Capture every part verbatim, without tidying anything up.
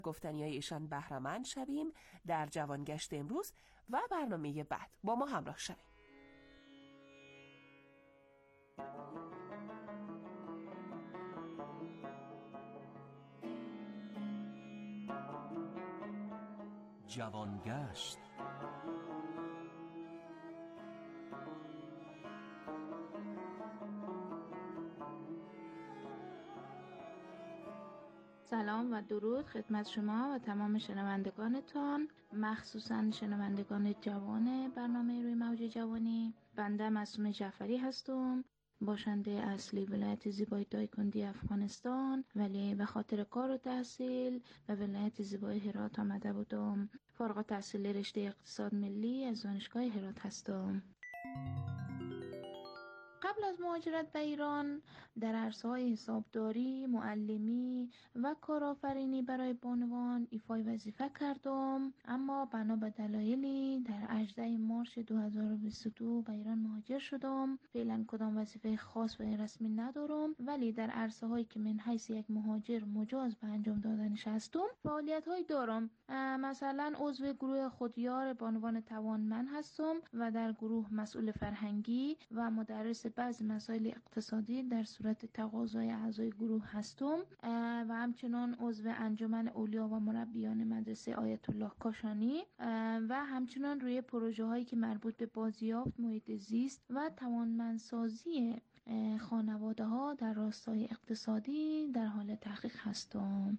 گفتنی‌های ایشان بهره‌مند شویم در جوانگشت امروز و برنامه بعد. با ما همراه شویم. جوانگشت. سلام و درود خدمت شما و تمام شنوندگانتان، مخصوصا شنوندگان جوان برنامه روی موج جوانی. بنده معصومه جعفری هستم، باشنده اصلی ولایت زیبای دایکندی افغانستان، ولی به خاطر کار و تحصیل به ولایت زیبای هرات آمده بودم. فارغ التحصیل رشته اقتصاد ملی از دانشگاه هرات هستم. قبل از مهاجرت به ایران در عرصه‌های حسابداری، معلمی و کارآفرینی برای بانوان ایفای وظیفه کردم، اما بنا به دلایلی در هجدهم مارس دو هزار و بیست و دو به ایران مهاجر شدم. فعلا کدام وظیفه خاص و رسمی ندارم، ولی در عرصه‌هایی که من حیث یک مهاجر مجاز به انجام دادنش هستم فعالیت‌هایی دارم. مثلا عضو گروه خودیار بانوان توانمند هستم و در گروه مسئول فرهنگی و مدرس بعضی مسائل اقتصادی در صورت تقاضای اعضای گروه هستم و همچنان عضو انجمن اولیا و مربیان مدرسه آیت الله کاشانی و همچنان روی پروژه هایی که مربوط به بازیافت محیط زیست و توانمندسازی خانواده ها در راستای اقتصادی در حال تحقیق هستم.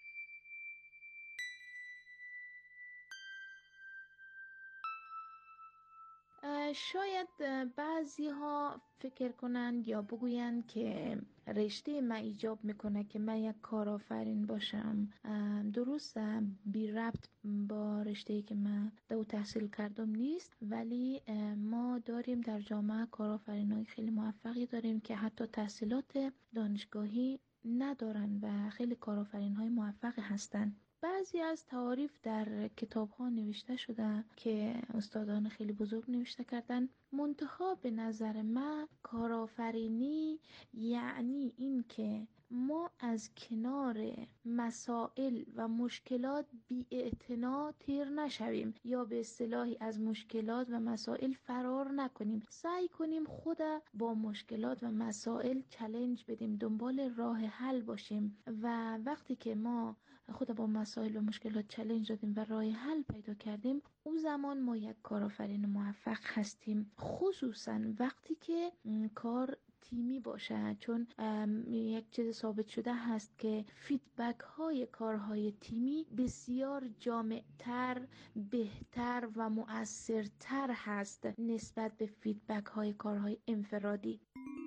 شاید بعضی ها فکر کنند یا بگویند که رشته من ایجاب میکنه که من یک کارآفرین باشم. درسته، بی ربط با رشته‌ای که من دو تحصیل کردم نیست، ولی ما داریم در جامعه کارآفرینای خیلی موفقی داریم که حتی تحصیلات دانشگاهی ندارن و خیلی کارآفرین‌های موفقی هستن. بعضی از تعاریف در کتاب ها نوشته شده که استادان خیلی بزرگ نوشته کردن، منتها به نظر من کارآفرینی یعنی این که ما از کنار مسائل و مشکلات بی اعتنا تیر نشویم یا به اصطلاحی از مشکلات و مسائل فرار نکنیم. سعی کنیم خود با مشکلات و مسائل چالش بدیم، دنبال راه حل باشیم و وقتی که ما خود با مسائل و مشکلات چالش دادیم و راه حل پیدا کردیم، اون زمان ما یک کارآفرین موفق هستیم، خصوصا وقتی که کار تیمی باشه، چون یک چیز ثابت شده هست که فیدبک های کارهای تیمی بسیار جامعتر، بهتر و مؤثرتر هست نسبت به فیدبک های کارهای انفرادی.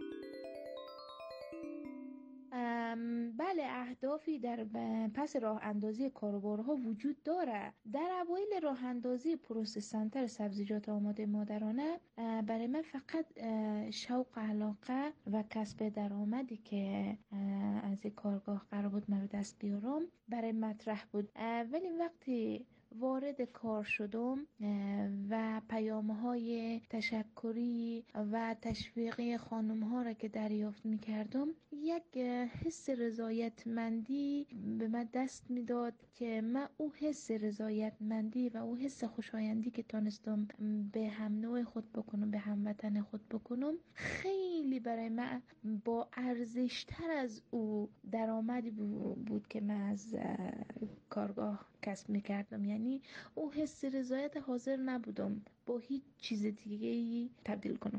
بله، اهدافی در پس راه اندازی کاروبارها وجود داره. در اوایل راه اندازی پروسس سنتر سبزیجات آماده مادرانه برای من فقط شوق علاقه و کسب درآمدی که از کارگاه قرار بود من به دست بیارم برای مطرح بود، ولی وقتی وارد کار شدم و پیام‌های تشکری و تشویقی خانم‌ها را که دریافت می‌کردم، یک حس رضایتمندی به من دست می‌داد که من او حس رضایتمندی و او حس خوشایندی که تونستم به هم نوع خود بکنم، به هموطن خود بکنم، خیلی برای من با ارزش‌تر از او درآمدی بود که من از کارگاه کسب می‌کردم. یعنی او حس رضایت حاضر نبودم با هیچ چیز دیگه‌ای تبدیل کنم.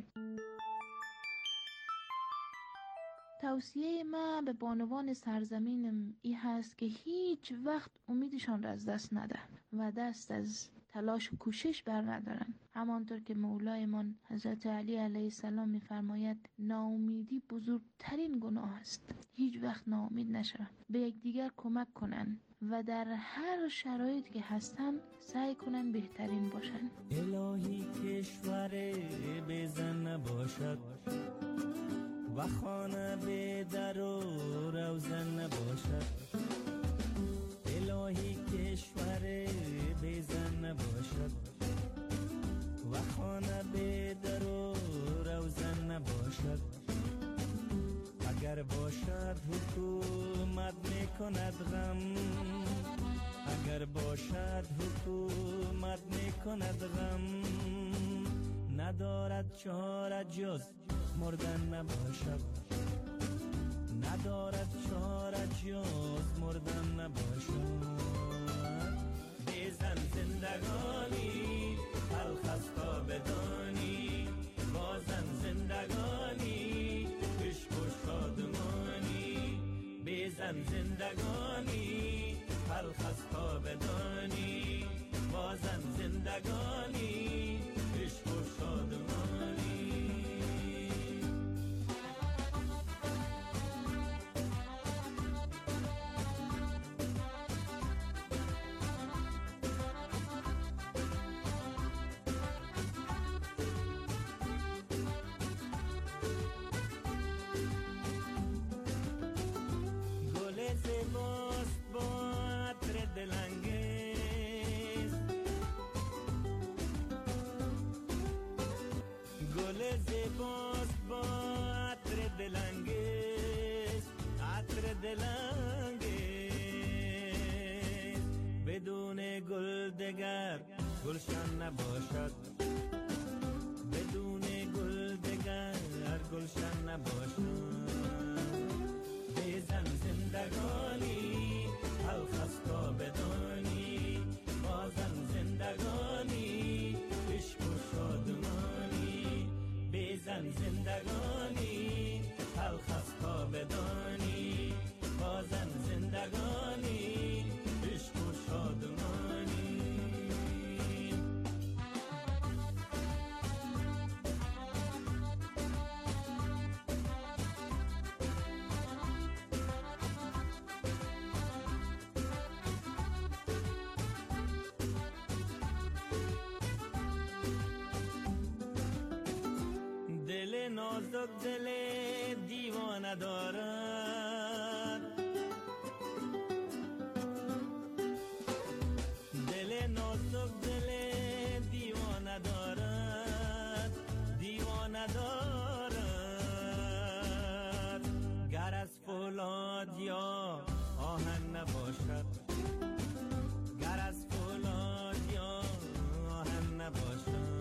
توصیه من به بانوان سرزمینم این هست که هیچ وقت امیدشان را از دست ندن و دست از تلاش و کوشش بر ندارن. همانطور که مولایمان حضرت علی علیه السلام می‌فرماید ناامیدی بزرگترین گناه است. هیچ وقت ناامید نشون، به یکدیگر کمک کنن و در هر شرایطی که هستن سعی کنن بهترین باشن. الهی کشور بزن نباشد و خانه به در و روزن نباشد. الهی کشور بزن نباشد و خانه به در و روزن نباشد. اگر باشد حکومت میکند غم باشد حکومت میکند غم، ندارد چاره جز مردن نباشد، ندارد چاره جز مردن نباشد. بزن زندگانی تلخ است تا بدانی، بازم زندگانی عشق و شادمانی. بزن زندگانی تلخ است تا بدانی، بازم زندگانی عشق و شادمانی. زیباست با عطر دلانگیز، گل زیباست با عطر دلانگیز، عطر دلانگیز. بدون گل دگر گلشن نباشد، بدون گل دگر گلشن نباشد. بزن زندگانی تلخ است تا بدانی، بازم زندگانی عشق و شادمانی. بزن زندگانی تلخ است تا بدانی، بازم زندگانی عشق و شادمانی. دل نازک دل دیوانه دارد، دل نازک دل دیوانه دارد، دیوانه دارد. گر از فولاد یا آهن نباشد، گر از فولاد یا آهن نباشد.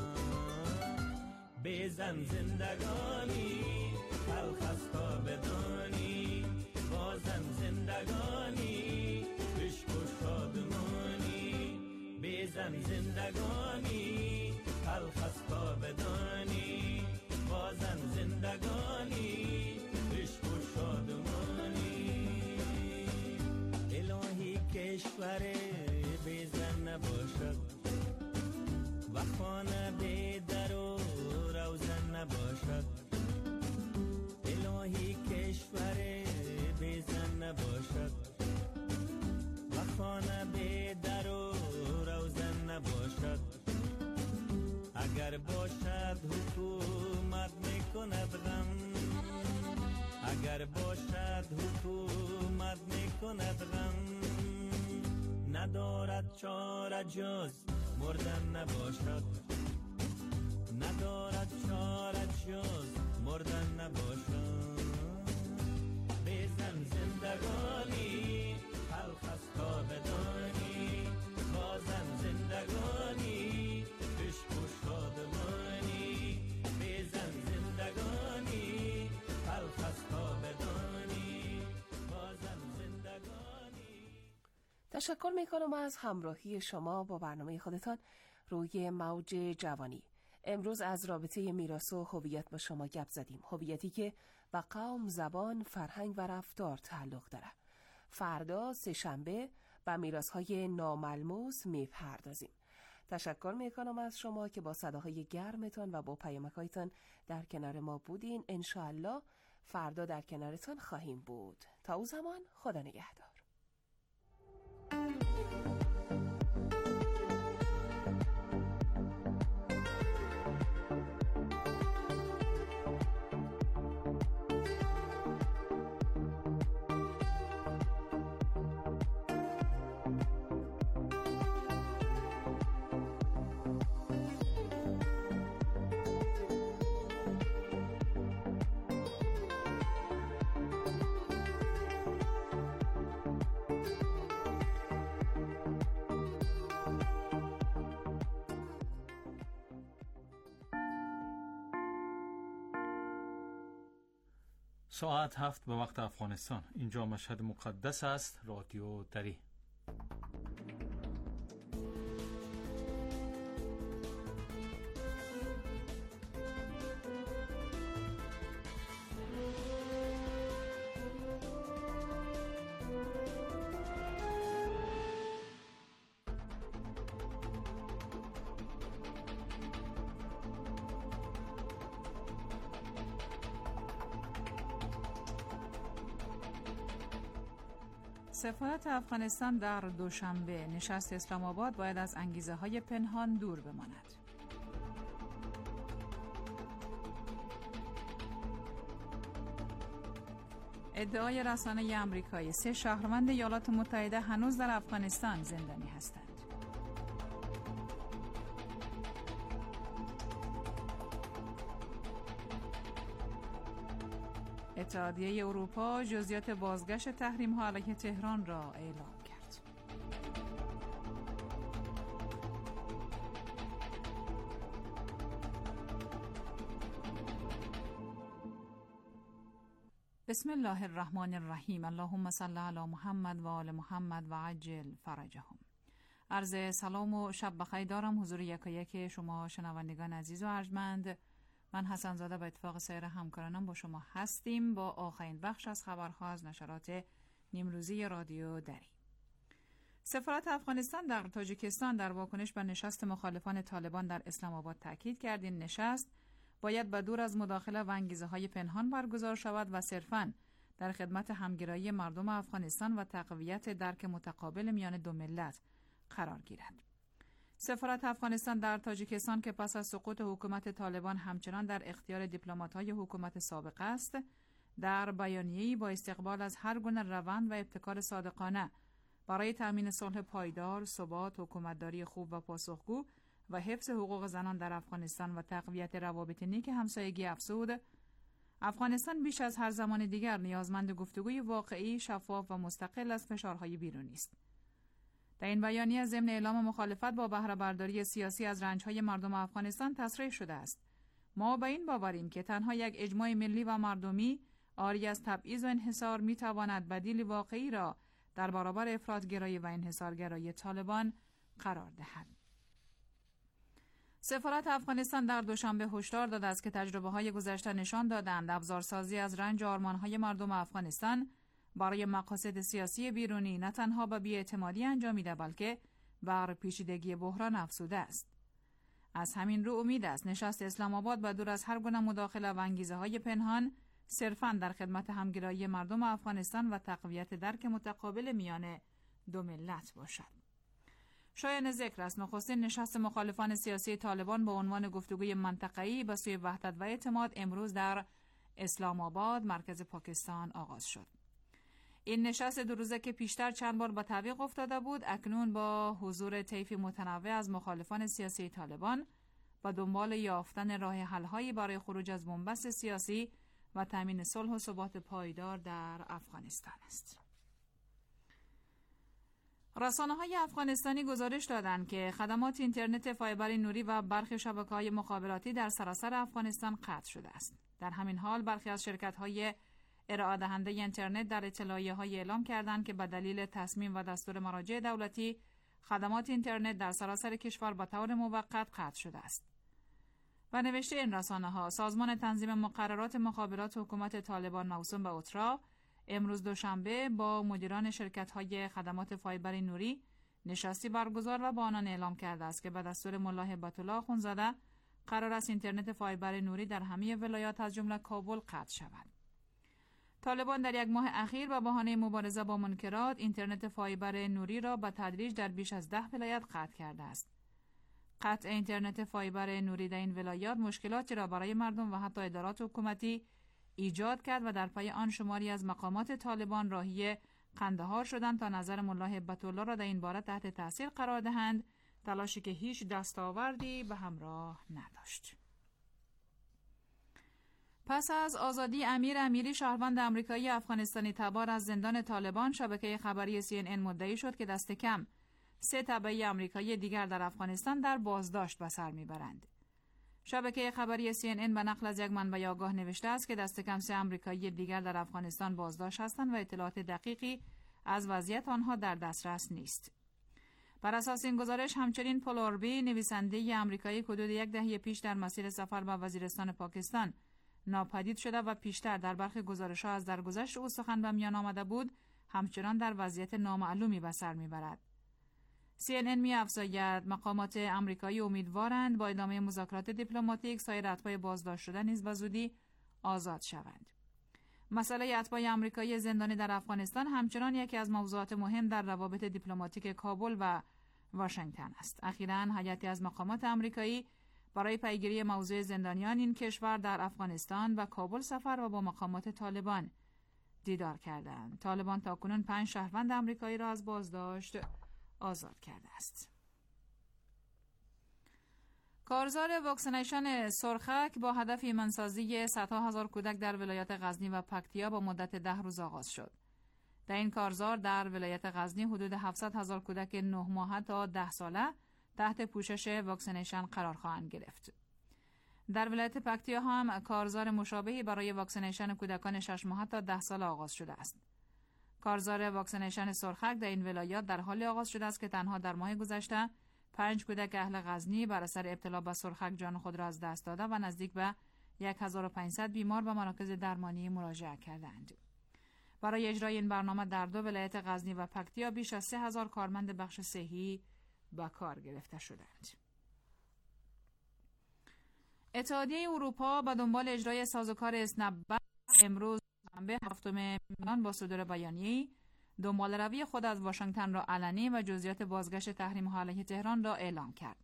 بزن زندگانی تلخ است تا بدانی، بازم زندگانی عشق و شادمانی. بزن زندگانی تلخ است تا بدانی، بازم زندگانی عشق و شادمانی. الهی کشور بزن نباشد و خانه بی در و روزن نباشد، الهی کشور بزن نباشد و خانه بی در و روزن نباشد. اگر باشد حکومت میکند غم، اگر باشد حکومت میکند غم، ندارد چاره جز مردن نباشد، ندارد چاره جز مردن نباشد. بزن زندگانی تلخ است تا بدانی، بازم زندگانی عشق و شادمانی. بزن زندگانی تلخ است تا بدانی، بازم زندگانی. تشکر میکنم از همراهی شما با برنامه خودتان روی موج جوانی. امروز از رابطه میراث و هویت با شما گپ زدیم، هویتی که به قوم، زبان، فرهنگ و رفتار تعلق داره. فردا سه شنبه به میراث‌های ناملموس میپردازیم. تشکر میکنم از شما که با صداهای گرمتان و با پیامک‌هایتان در کنار ما بودین. انشاءالله فردا در کنارتان خواهیم بود. تا اون زمان خدا نگهدار. ساعت هفت به وقت افغانستان. اینجا مشهد مقدس است. رادیو دری. سفارت افغانستان در دوشنبه نشست اسلام آباد باید از انگیزه های پنهان دور بماند. ادعای رسانه آمریکایی سه شهروند ایالات متحده هنوز در افغانستان زندانی هستند. اتحادیه اروپا جزئیات بازگشت تحریم‌ها علیه تهران را اعلام کرد. بسم الله الرحمن الرحیم. اللهم صل علی محمد و آل محمد و عجل فرجهم. عرض سلام و شب بخیر دارم حضور یکایک شما شنوندگان عزیز و ارجمند. من حسن زاده به اتفاق سایر همکارانم با شما هستیم با آخرین بخش از خبرها از نشرات نیمروزی رادیو دری. سفارت افغانستان در تاجیکستان در واکنش به نشست مخالفان طالبان در اسلام آباد تاکید کرد این نشست باید به دور از مداخله و انگیزه‌های پنهان برگزار شود و صرفاً در خدمت همگرایی مردم افغانستان و تقویت درک متقابل میان دو ملت قرار گیرد. سفارت افغانستان در تاجیکستان که پس از سقوط حکومت طالبان همچنان در اختیار دیپلمات‌های حکومت سابق است، در بیانیه‌ای با استقبال از هر گونه روند و ابتکار صادقانه برای تأمین صلح پایدار، ثبات، حکومتداری خوب و پاسخگو و حفظ حقوق زنان در افغانستان و تقویت روابط نیک همسایگی افزود، افغانستان بیش از هر زمان دیگر نیازمند گفتگوی واقعی، شفاف و مستقل از فشارهای بیرونی است. در این بیانیه ضمن اعلام مخالفت با بهره برداری سیاسی از رنج‌های مردم افغانستان تصریح شده است: ما به این باوریم که تنها یک اجماع ملی و مردمی عاری از تبعیض و انحصار می‌تواند بدیل واقعی را در برابر افراط‌گرایی و انحصارگرایی طالبان قرار دهد. سفارت افغانستان در دوشنبه هشدار داده است که تجربه‌های گذشته نشان دادند ابزارسازی از رنج و آرمان‌های مردم افغانستان برای مقاصد سیاسی بیرونی نه تنها به بی‌اعتمادی انجامیده بلکه بر پیچیدگی بحران افزوده است. از همین رو امید است نشست اسلام آباد با دور از هر گونه مداخله و انگیزه‌های پنهان صرفاً در خدمت همگرایی مردم افغانستان و تقویت درک متقابل میان دو ملت باشد. شایان ذکر است نخستین نشست مخالفان سیاسی طالبان با عنوان گفتگوی منطقه‌ای به سوی وحدت و اعتماد امروز در اسلام آباد مرکز پاکستان آغاز شد. این نشست دو روزه که پیشتر چند بار به تعویق افتاده بود، اکنون با حضور طیفی متنوع از مخالفان سیاسی طالبان و دنبال یافتن راه حل‌هایی برای خروج از بنبست سیاسی و تامین صلح و ثبات پایدار در افغانستان است. رسانه‌های افغانستانی گزارش دادند که خدمات اینترنت فایبر نوری و برخی شبکه‌های مخابراتی در سراسر افغانستان قطع شده است. در همین حال برخی از شرکت‌های ارائه دهنده اینترنت در اطلاعیه‌های اعلام کردند که به دلیل تصمیم و دستور مراجع دولتی خدمات اینترنت در سراسر کشور به طور موقت قطع شده است. و نوشته این رسانه‌ها سازمان تنظیم مقررات مخابرات حکومت طالبان موسوم به اوترا امروز دوشنبه با مدیران شرکت‌های خدمات فایبر نوری نشستی برگزار و با آنان اعلام کرده است که به دستور ملا هبت الله اخوندزاده قرار است اینترنت فایبر نوری در همه ولایات از جمله کابل قطع شود. طالبان در یک ماه اخیر به بهانه مبارزه با منکرات اینترنت فایبر نوری را به تدریج در بیش از ده ولایت قطع کرده است. قطع اینترنت فایبر نوری در این ولایات مشکلاتی را برای مردم و حتی ادارات حکومتی ایجاد کرد و در پی آن شماری از مقامات طالبان راهی قندهار شدند تا نظر ملا هبت الله را در این باره تحت تاثیر قرار دهند، تلاشی که هیچ دستاوردی به همراه نداشت. پس از آزادی امیر امیری شهروند آمریکایی افغانستانی تبار از زندان طالبان، شبکه خبری سی ان ان مدعی شد که دست کم سه تبعی آمریکایی دیگر در افغانستان در بازداشت به سر میبرند. شبکه خبری سی ان ان به نقل از یک منبع آگاه نوشته است که دست کم سه آمریکایی دیگر در افغانستان بازداشت هستند و اطلاعات دقیقی از وضعیت آنها در دسترس نیست. بر اساس این گزارش همچنین پل اوربی نویسنده آمریکایی که حدود یک دهه پیش در مسیر سفر به وزیرستان پاکستان ناپدید شده و پیشتر در برخی گزارش‌ها از درگذشت او سخن به میان آمده بود، همچنان در وضعیت نامعلومی به سر میبرد. سی ان ان می‌افزاید مقامات آمریکایی امیدوارند با ادامه مذاکرات دیپلماتیک سایر اتباع بازداشت شده نیز به زودی آزاد شوند. مسئله اتباع آمریکایی زندانی در افغانستان همچنان یکی از موضوعات مهم در روابط دیپلماتیک کابل و واشنگتن است. اخیراً هیئتی از مقامات آمریکایی برای پیگیری موضوع زندانیان این کشور در افغانستان و کابل سفر و با مقامات طالبان دیدار کردند. طالبان تاکنون پنج شهروند آمریکایی را از بازداشت آزاد کرده است. کارزار واکسینیشن سرخک با هدف ایمنسازی صدها هزار کودک در ولایت غزنی و پکتیا با مدت ده روز آغاز شد. در این کارزار در ولایت غزنی حدود هفتصد هزار کودک نه ماهه تا ده ساله تحت پوشش واکسینیشن قرار خواهند گرفت. در ولایت پکتیا هم کارزار مشابهی برای واکسینیشن کودکان شش ماهه تا ده ساله آغاز شده است. کارزار واکسینیشن سرخک در این ولایات در حال آغاز شده است که تنها در ماه گذشته پنج کودک اهل غزنی بر اثر ابتلا به سرخک جان خود را از دست داده و نزدیک به هزار و پانصد بیمار به مراکز درمانی مراجعه کردند. برای اجرای این برنامه در دو ولایت غزنی و پکتیا بیش از سه هزار کارمند بخش صحی به کار گرفته شدند. اتحادیه اروپا به دنبال اجرای سازوکار اسنپ امروز شنبه هفتم میان با صدور بیانیه‌ای دنبال روی خود از واشنگتن را علنی و جزئیات بازگشت تحریم‌ها علیه تهران را اعلام کرد.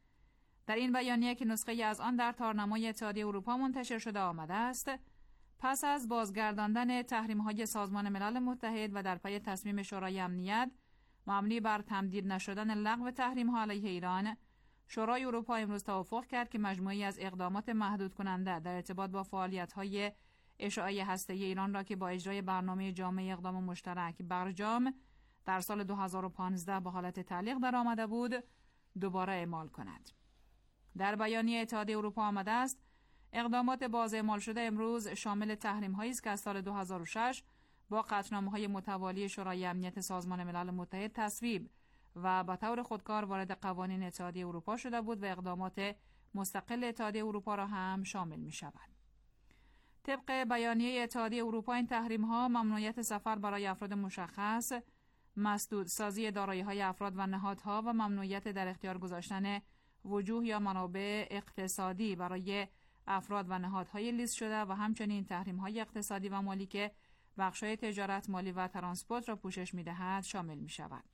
در این بیانیه که نسخه از آن در تارنمای اتحادیه اروپا منتشر شده آمده است، پس از بازگرداندن تحریم‌های سازمان ملل متحد و در پی تصمیم شورای امنیت مبنی بر تمدید نشدن لغو تحریم‌ها علیه ایران، شورای اروپا امروز توافق کرد که مجموعه‌ای از اقدامات محدود کننده در ارتباط با فعالیت‌های اشعاعی هسته‌ای ایران را که با اجرای برنامه جامع اقدام مشترک برجام در سال دو هزار و پانزده به حالت تعلیق درآمده بود، دوباره اعمال کند. در بیانیه اتحادیه اروپا آمده است اقدامات باز اعمال شده امروز شامل تحریم‌هایی است که از سال دو هزار و شش با قطعنامه‌های متوالی شورای امنیت سازمان ملل متحد تصویب و به طور خودکار وارد قوانین اتحادیه اروپا شده بود و اقدامات مستقل اتحادیه اروپا را هم شامل می‌شود. طبق بیانیه اتحادیه اروپا این تحریم‌ها ممنوعیت سفر برای افراد مشخص، مسدود سازی دارایی‌های افراد و نهادها و ممنوعیت در اختیار گذاشتن وجوه یا منابع اقتصادی برای افراد و نهادهای لیست شده و همچنین تحریم‌های اقتصادی و مالی که بخش‌های تجارت، مالی و ترانسپورت را پوشش می‌دهد شامل می‌شود.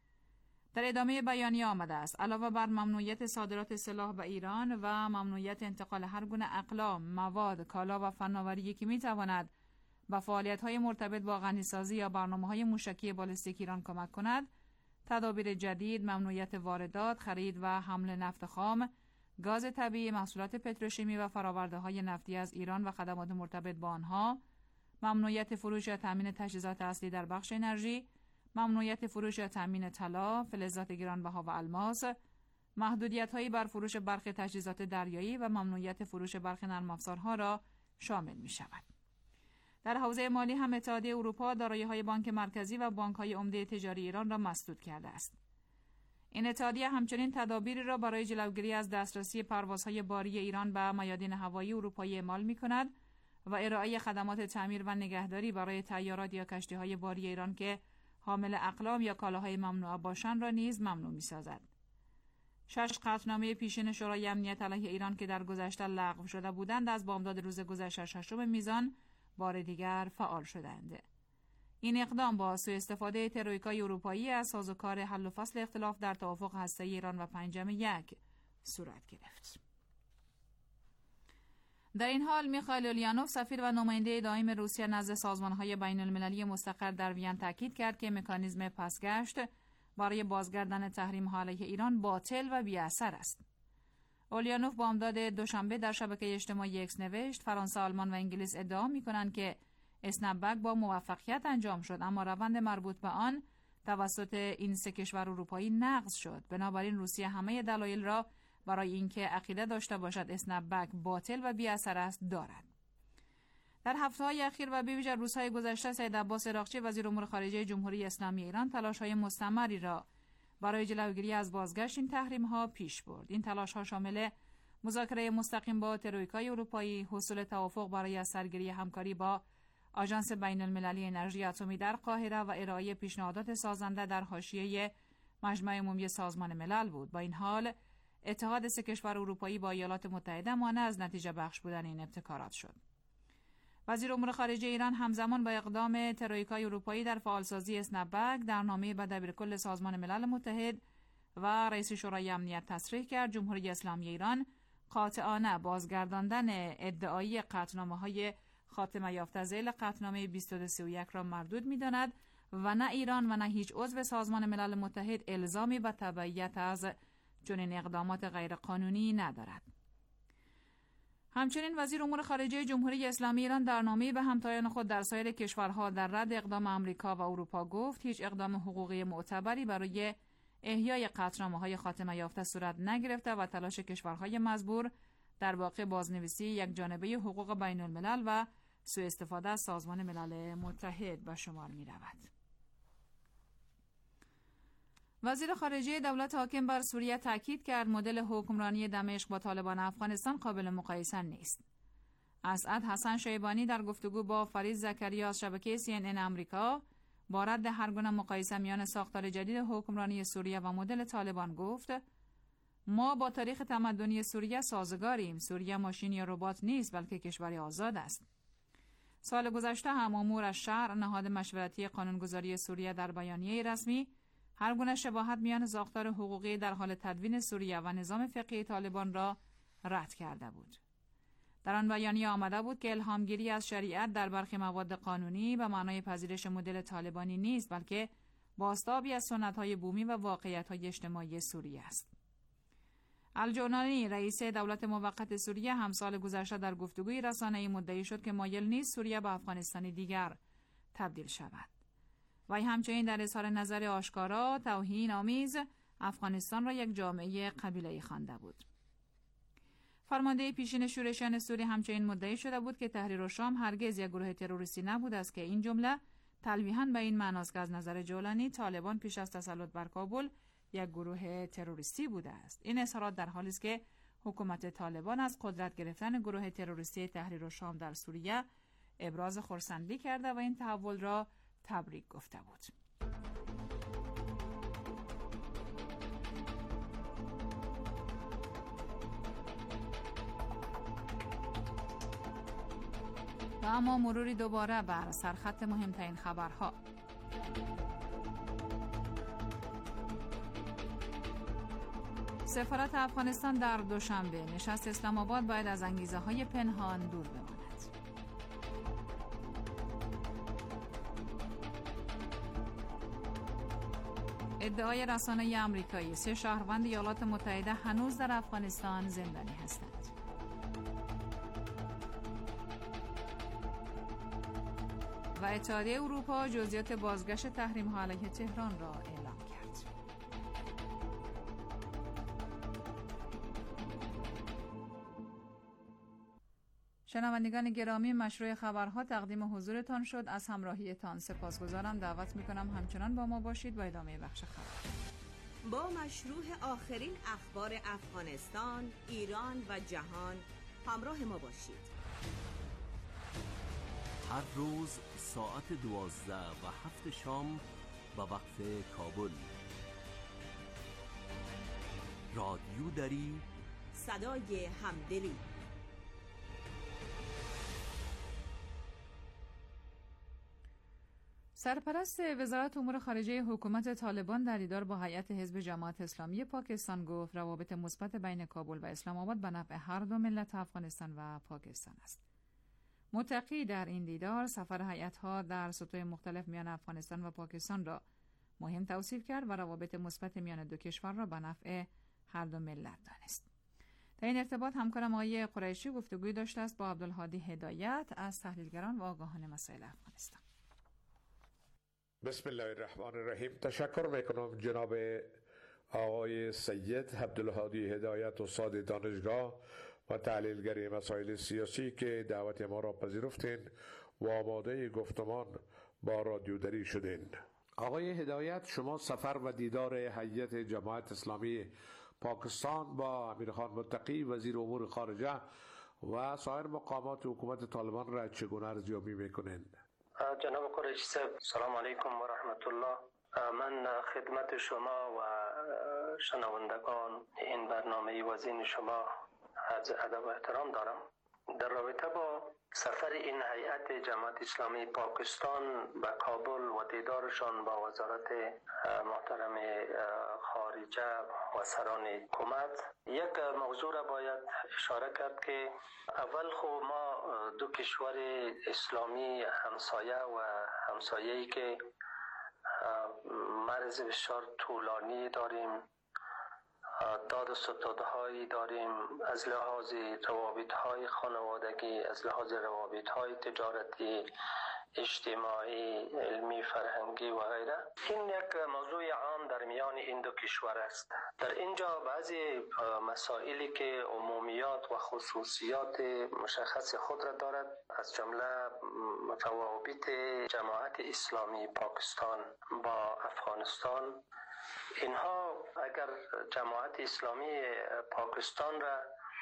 در ادامه بیانیه آمده است علاوه بر ممنوعیت صادرات سلاح به ایران و ممنوعیت انتقال هر گونه اقلام، مواد، کالا و فناوری که می‌تواند به فعالیت‌های مرتبط با غنیسازی یا برنامه‌های موشکی بالستیک ایران کمک کند، تدابیر جدید، ممنوعیت واردات، خرید و حمل نفت خام، گاز طبیعی، محصولات پتروشیمی و فرآورده‌های نفتی از ایران و خدمات مرتبط با آنها، ممنوعیت فروش یا تامین تجهیزات اصلی در بخش انرژی، ممنوعیت فروش یا تامین طلا، فلزات گرانبها و الماس، محدودیت‌هایی بر فروش برخی تجهیزات دریایی و ممنوعیت فروش برخی نرم افزارها را شامل می‌شود. در حوزه مالی هم اتحادیه اروپا دارایی‌های بانک مرکزی و بانک‌های عمده تجاری ایران را مسدود کرده است. این اتحادیه همچنین تدابیری را برای جلوگیری از دسترسی پروازهای باری ایران به میادین هوایی اروپایی اعمال می‌کند و ارائه خدمات تعمیر و نگهداری برای طیارات یا کشتی‌های باری ایران که حامل اقلام یا کالاهای ممنوعه باشند را نیز ممنوع می‌سازد. شش قطعنامه پیشین شورای امنیت علیه ایران که در گذشته لغو شده بودند از بامداد روز گذشته ششم میزان بار دیگر فعال شدند. این اقدام با سوء استفاده ترویکای اروپایی از سازوکار حل و فصل اختلاف در توافق هسته‌ای ایران و پنجم یک صورت گرفت. در این حال میخائیل اولیانوف سفیر و نماینده دائم روسیه نزد سازمان‌های بین‌المللی مستقر در وین تاکید کرد که مکانیزم پسگشت برای بازگردان تحریم‌ها علیه ایران باطل و بی‌اثر است. اولیانوف بامداد دوشنبه در شبکه اجتماعی اکس نوشت فرانسه، آلمان و انگلیس ادعا می‌کنند که اسنپ‌بک با موفقیت انجام شد، اما روند مربوط به آن توسط این سه کشور اروپایی نقض شد. بنابراین روسیه همه دلایل را برای اینکه عقیده داشته باشد اسنپبک باطل و بی اثر است دارد. در هفته‌های اخیر و به ویژه روزهای گذشته سید عباس عراقچی وزیر امور خارجه جمهوری اسلامی ایران تلاش‌های مستمری را برای جلوگیری از بازگشت این تحریم‌ها پیش برد. این تلاش‌ها شامل مذاکره مستقیم با ترویکای اروپایی، حصول توافق برای سرگیری همکاری با آژانس بین‌المللی انرژی اتمی در قاهره و ارائه پیشنهادات سازنده در حاشیه مجمع عمومی سازمان ملل بود. با این حال اتحاد سه کشور اروپایی با ایالات متحده مانع از نتیجه بخش بودن این ابتکارات شد. وزیر امور خارجه ایران همزمان با اقدام ترویکای اروپایی در فعالسازی اسنپبک در نامه به دبیرکل سازمان ملل متحد و رئیس شورای امنیت تصریح کرد جمهوری اسلامی ایران قاطعانه بازگرداندن ادعایی قطعنامه‌های خاتمه یافته ذیل قطعنامه بیست و دو سی و یک را مردود می‌داند و نه ایران و نه هیچ عضو سازمان ملل متحد الزامی به تبعیت از چنین اقدامات غیرقانونی ندارد. همچنین وزیر امور خارجه جمهوری اسلامی ایران در نامه‌ای به همتایان خود در سایر کشورها در رد اقدام آمریکا و اروپا گفت هیچ اقدام حقوقی معتبری برای احیای قطعنامه‌های خاتمه یافته صورت نگرفته و تلاش کشورهای مزبور در واقع بازنویسی یک جانبه حقوق بین الملل و سوء استفاده از سازمان ملل متحد به شمار می رود. وزیر خارجه دولت حاکم بر سوریه تاکید کرد مدل حکمرانی دمشق با طالبان افغانستان قابل مقایسه نیست. اسعد حسن شیبانی در گفتگو با فرید زکریا از شبکه سی ان ان امریکا با رد هر گونه مقایسه میان ساختار جدید حکمرانی سوریه و مدل طالبان گفت ما با تاریخ تمدنی سوریه سازگاریم. سوریه ماشین یا ربات نیست بلکه کشوری آزاد است. سال گذشته هم امور الشرع نهاد مشورتی قانونگذاری سوریه در بیانیه رسمی هر گونه شباهت میان ساختار حقوقی در حال تدوین سوریه و نظام فقهی طالبان را رد کرده بود. در آن بیانیه آمده بود که الهامگیری از شریعت در برخی مواد قانونی به معنای پذیرش مدل طالبانی نیست بلکه بازتابی از سنت‌های بومی و واقعیت‌های اجتماعی سوریه است. الجولانی رئیس دولت موقت سوریه هم سال گذشته در گفتگوی رسانه‌ای مدعی شد که مایل نیست سوریه به افغانستان دیگر تبدیل شود. و همچنین در اظهار نظر آشکارا توهین آمیز افغانستان را یک جامعه قبیله‌ای خوانده بود. فرمانده پیشین شورشیان سوری همچنین مدعی شده بود که تحریر الشام هرگز یک گروه تروریستی نبود است که این جمله تلویحاً به این معناست که از نظر جولانی طالبان پیش از تسلط بر کابل یک گروه تروریستی بوده است. این اظهارات در حالی است که حکومت طالبان از قدرت گرفتن گروه تروریستی تحریر الشام در سوریه ابراز خرسندی کرده و این تحول را تبریک گفته بود. و اما مروری دوباره بر سرخط مهمترین خبرها. سفارت افغانستان در دوشنبه نشست اسلام آباد باید از انگیزه های پنهان دور بماند. ادعای رسانه آمریکایی سه شهروند ایالات متحده هنوز در افغانستان زندانی هستند. و اتحادیه اروپا جزئیات بازگشت تحریم‌ها علیه تهران را اعلام کرد. شنوندگان گرامی، مشروع خبرها تقدیم حضورتان شد. از همراهیتان سپاسگزارم. دعوت میکنم همچنان با ما باشید با ادامه بخش خبر. با مشروع آخرین اخبار افغانستان، ایران و جهان همراه ما باشید. هر روز ساعت دوازده و هفت شام به وقت کابل. رادیو دری، صدای همدلی. سرپرست وزارت امور خارجه حکومت طالبان در دیدار با هیئت حزب جماعت اسلامی پاکستان گفت روابط مثبت بین کابل و اسلام آباد به نفع هر دو ملت افغانستان و پاکستان است. متقی در این دیدار سفر هیئت‌ها در سطوح مختلف میان افغانستان و پاکستان را مهم توصیف کرد و روابط مثبت میان دو کشور را به نفع هر دو ملت دانست. در این ارتباط همکارم آقای قریشی گفتگوی داشته است با عبدالهادی هدایت از تحلیلگران و آگاهان مسائل افغانستان. بسم الله الرحمن الرحیم. تشکر میکنم جناب آقای سید عبدالهادی هدایت استاد دانشگاه و تحلیلگر مسائل سیاسی که دعوت ما را پذیرفتین و آماده گفتمان با رادیودری شدین. آقای هدایت، شما سفر و دیدار هیئت جماعت اسلامی پاکستان با امیرخان متقی وزیر امور خارجه و سایر مقامات حکومت طالبان را چگونه ارزیابی میکنین؟ جناب قریشی صاحب، سلام علیکم و رحمت الله. من خدمت شما و شنوندگان این برنامه وزین شما عرض ادب و احترام دارم. در رابطه با سفر این هیئت جماعت اسلامی پاکستان به کابل و دیدارشان با وزارت محترم خارجه و سران حکومت، یک موضوع را باید اشاره کرد که اول خو ما دو کشور اسلامی همسایه و همسایه‌ای که مرز بسیار طولانی داریم، داد و ستدهایی داریم از لحاظ روابط‌های خانوادگی، از لحاظ روابط‌های تجارتی، اجتماعی، علمی، فرهنگی و غیره. این یک موضوع عام در میان این دو کشور است. در اینجا بعضی مسائلی که عمومیات و خصوصیات مشخص خود را دارد، از جمله روابط جماعت اسلامی پاکستان با افغانستان، اینها اگر جماعت اسلامی پاکستان را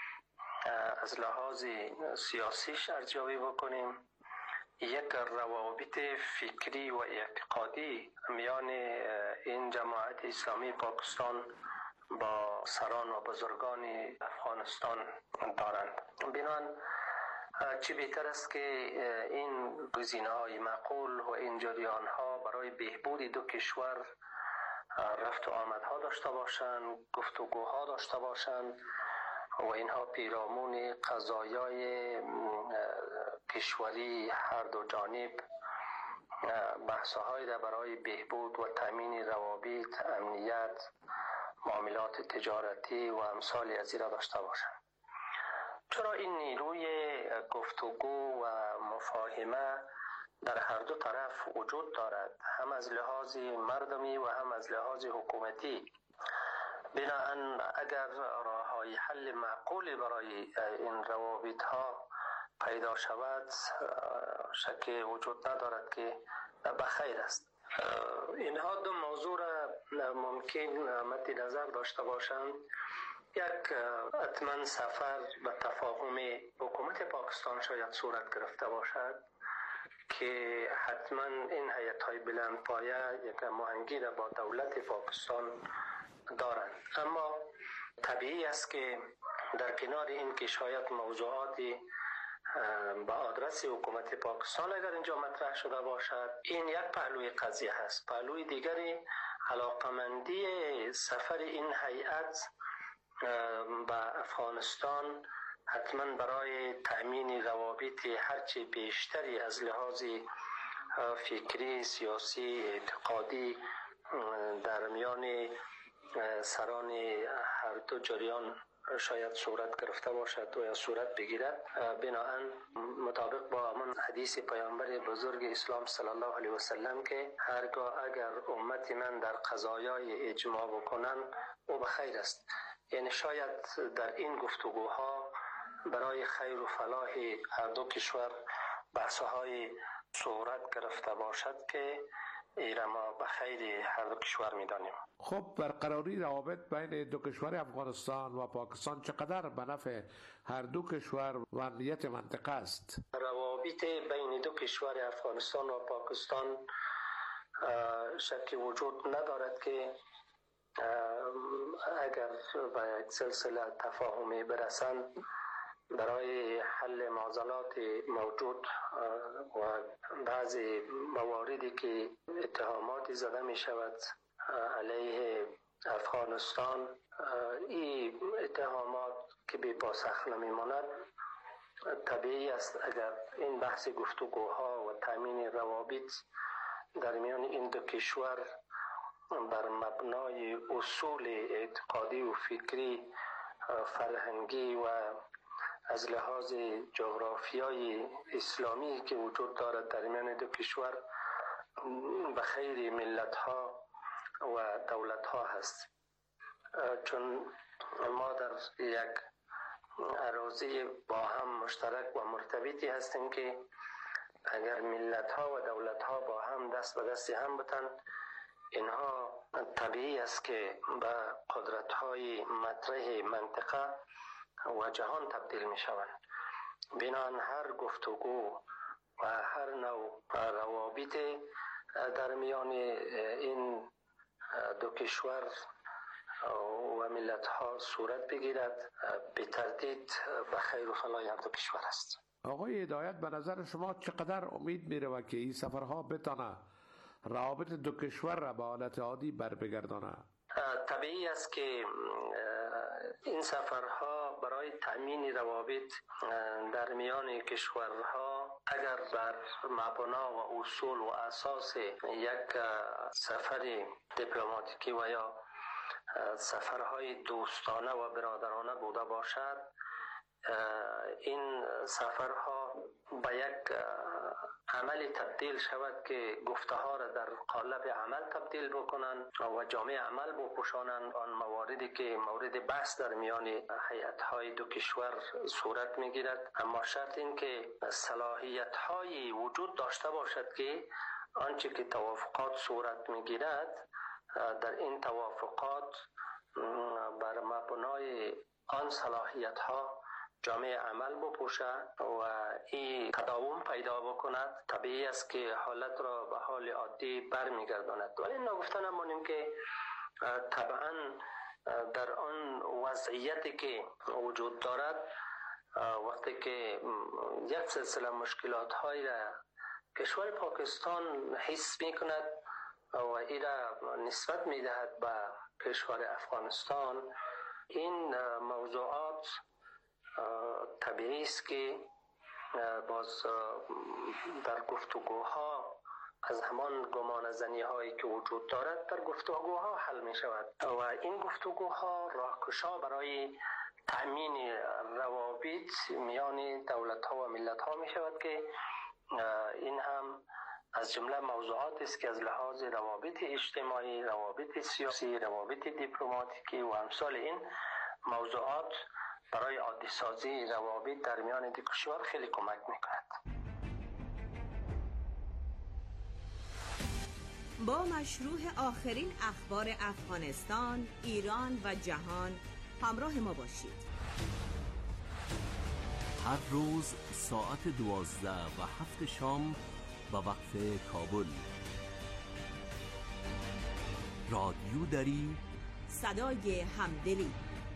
از لحاظ سیاسیش ارزیابی بکنیم، یک روابط فکری و اعتقادی میان این جماعت اسلامی پاکستان با سران و بزرگان افغانستان دارند. بنابراین چه بهتر است که این گزینه‌های معقول و این جریان‌ها برای بهبود دو کشور رفت و آمدها داشته باشند، گفتگوها داشته باشند و اینها پیرامون قضایای کشوری هر دو جانب بحث‌هایی را برای بهبود و تامین روابط، امنیت، معاملات تجارتی و امثال از این را داشته باشند. چرا این نیروی گفتگو و مفاهمه در هر دو طرف وجود دارد، هم از لحاظ مردمی و هم از لحاظ حکومتی. بنابراین اگر راه‌های حل معقولی برای این روابط ها پیدا شود، شک وجود ندارد که بخیر است. اینها دو موضوع را ممکن مد نظر داشته باشند. یک، حتما سفر به تفاهم حکومت پاکستان شاید صورت گرفته باشد که حتما این هیئت‌های بلندپایه یک هماهنگی را با دولت پاکستان دارند. اما طبیعی است که در کنار این که شاید موضوعاتی با آدرس حکومت پاکستان اگر اینجا مطرح شده باشد، این یک پهلوی قضیه هست. پهلوی دیگری علاقمندی سفر این هیئت به افغانستان حتما برای تأمین روابط هرچی بیشتری از لحاظ فکری، سیاسی، اعتقادی در میان سران هر دو جریان شاید صورت گرفته باشد و یا صورت بگیرد. بنابراین مطابق با همون حدیث پیامبر بزرگ اسلام صلی الله علیه و سلم که هرگاه اگر امت من در قضایای اجماع بکنن او بخیر است. یعنی شاید در این گفتگوها برای خیر و فلاح هر دو کشور بحث‌های صورت گرفته باشد که ایره ما به خیر هر دو کشور می‌دانیم. خب برقراری روابط بین دو کشور افغانستان و پاکستان چقدر به نفع هر دو کشور و امنیت منطقه است؟ روابط بین دو کشور افغانستان و پاکستان شکی وجود ندارد که اگر به یک سلسله تفاهمی برسند برای حل معضلات موجود و بعضی مواردی که اتهاماتی زده می شود علیه افغانستان، این اتهامات که بی پاسخ نمی ماند، طبیعی است اگر این بحث گفتگوها و تامین روابط در میان این دو کشور بر مبنای اصول اعتقادی و فکری، فرهنگی و از لحاظ جغرافیای اسلامی که وجود دارد در میان دو کشور به خیر ملت ها و دولت ها هست. چون ما در یک اراضی با هم مشترک و مرتبطی هستیم که اگر ملت ها و دولت ها با هم دست به دستی هم بتن، اینها طبیعی است که به قدرت های مطرح منطقه و جهان تبدیل می شوند. بنابراین هر گفتگو و هر نوع روابط در میان این دو کشور و ملت ها صورت بگیرد، به تردید به خیر و فلاح هر دو کشور است. آقای هدایت، به نظر شما چقدر امید میره و که این سفرها بتانه روابط دو کشور را به حالت عادی بر بگردانه؟ طبیعی است که این سفرها برای تأمین روابط در میان کشورها اگر بر مبنا و اصول و اساس یک سفر دیپلماتیکی و یا سفرهای دوستانه و برادرانه بوده باشد، این سفرها به یک عمل تبدیل شود که گفته ها را در قالب عمل تبدیل بکنند و جامعه عمل بپوشانند آن مواردی که مورد بحث در میان هیئت های دو کشور صورت میگیرد. اما شرط این که صلاحیت های وجود داشته باشد که آنچه که توافقات صورت میگیرد در این توافقات بر مبنای آن صلاحیت ها جامعه عمل بپوشه و این تداوم پیدا بکند. طبیعی است که حالت را به حال عادی برمیگرداند. ولی نگفتن نمانیم که طبعا در آن وضعیتی که وجود دارد، وقتی که یک سلسله مشکلات های را کشور پاکستان حس می کند و این را نسبت می دهد به کشور افغانستان، این موضوعات طبیعی است که باز در گفتگوها از همان گمان زنی هایی که وجود دارد در گفتگوها حل می شود و این گفتگوها راهگشا برای تأمین روابط میان دولت ها و ملت ها می شود که این هم از جمله موضوعات است که از لحاظ روابط اجتماعی، روابط سیاسی، روابط دیپلماتیکی و امثال این موضوعات برای عادی سازی روابط در میان دو کشور خیلی کمک میکند. با مشروع آخرین اخبار افغانستان، ایران و جهان همراه ما باشید. هر روز ساعت دوازده و هفت شام به وقت کابل. رادیو دری، صدای همدلی.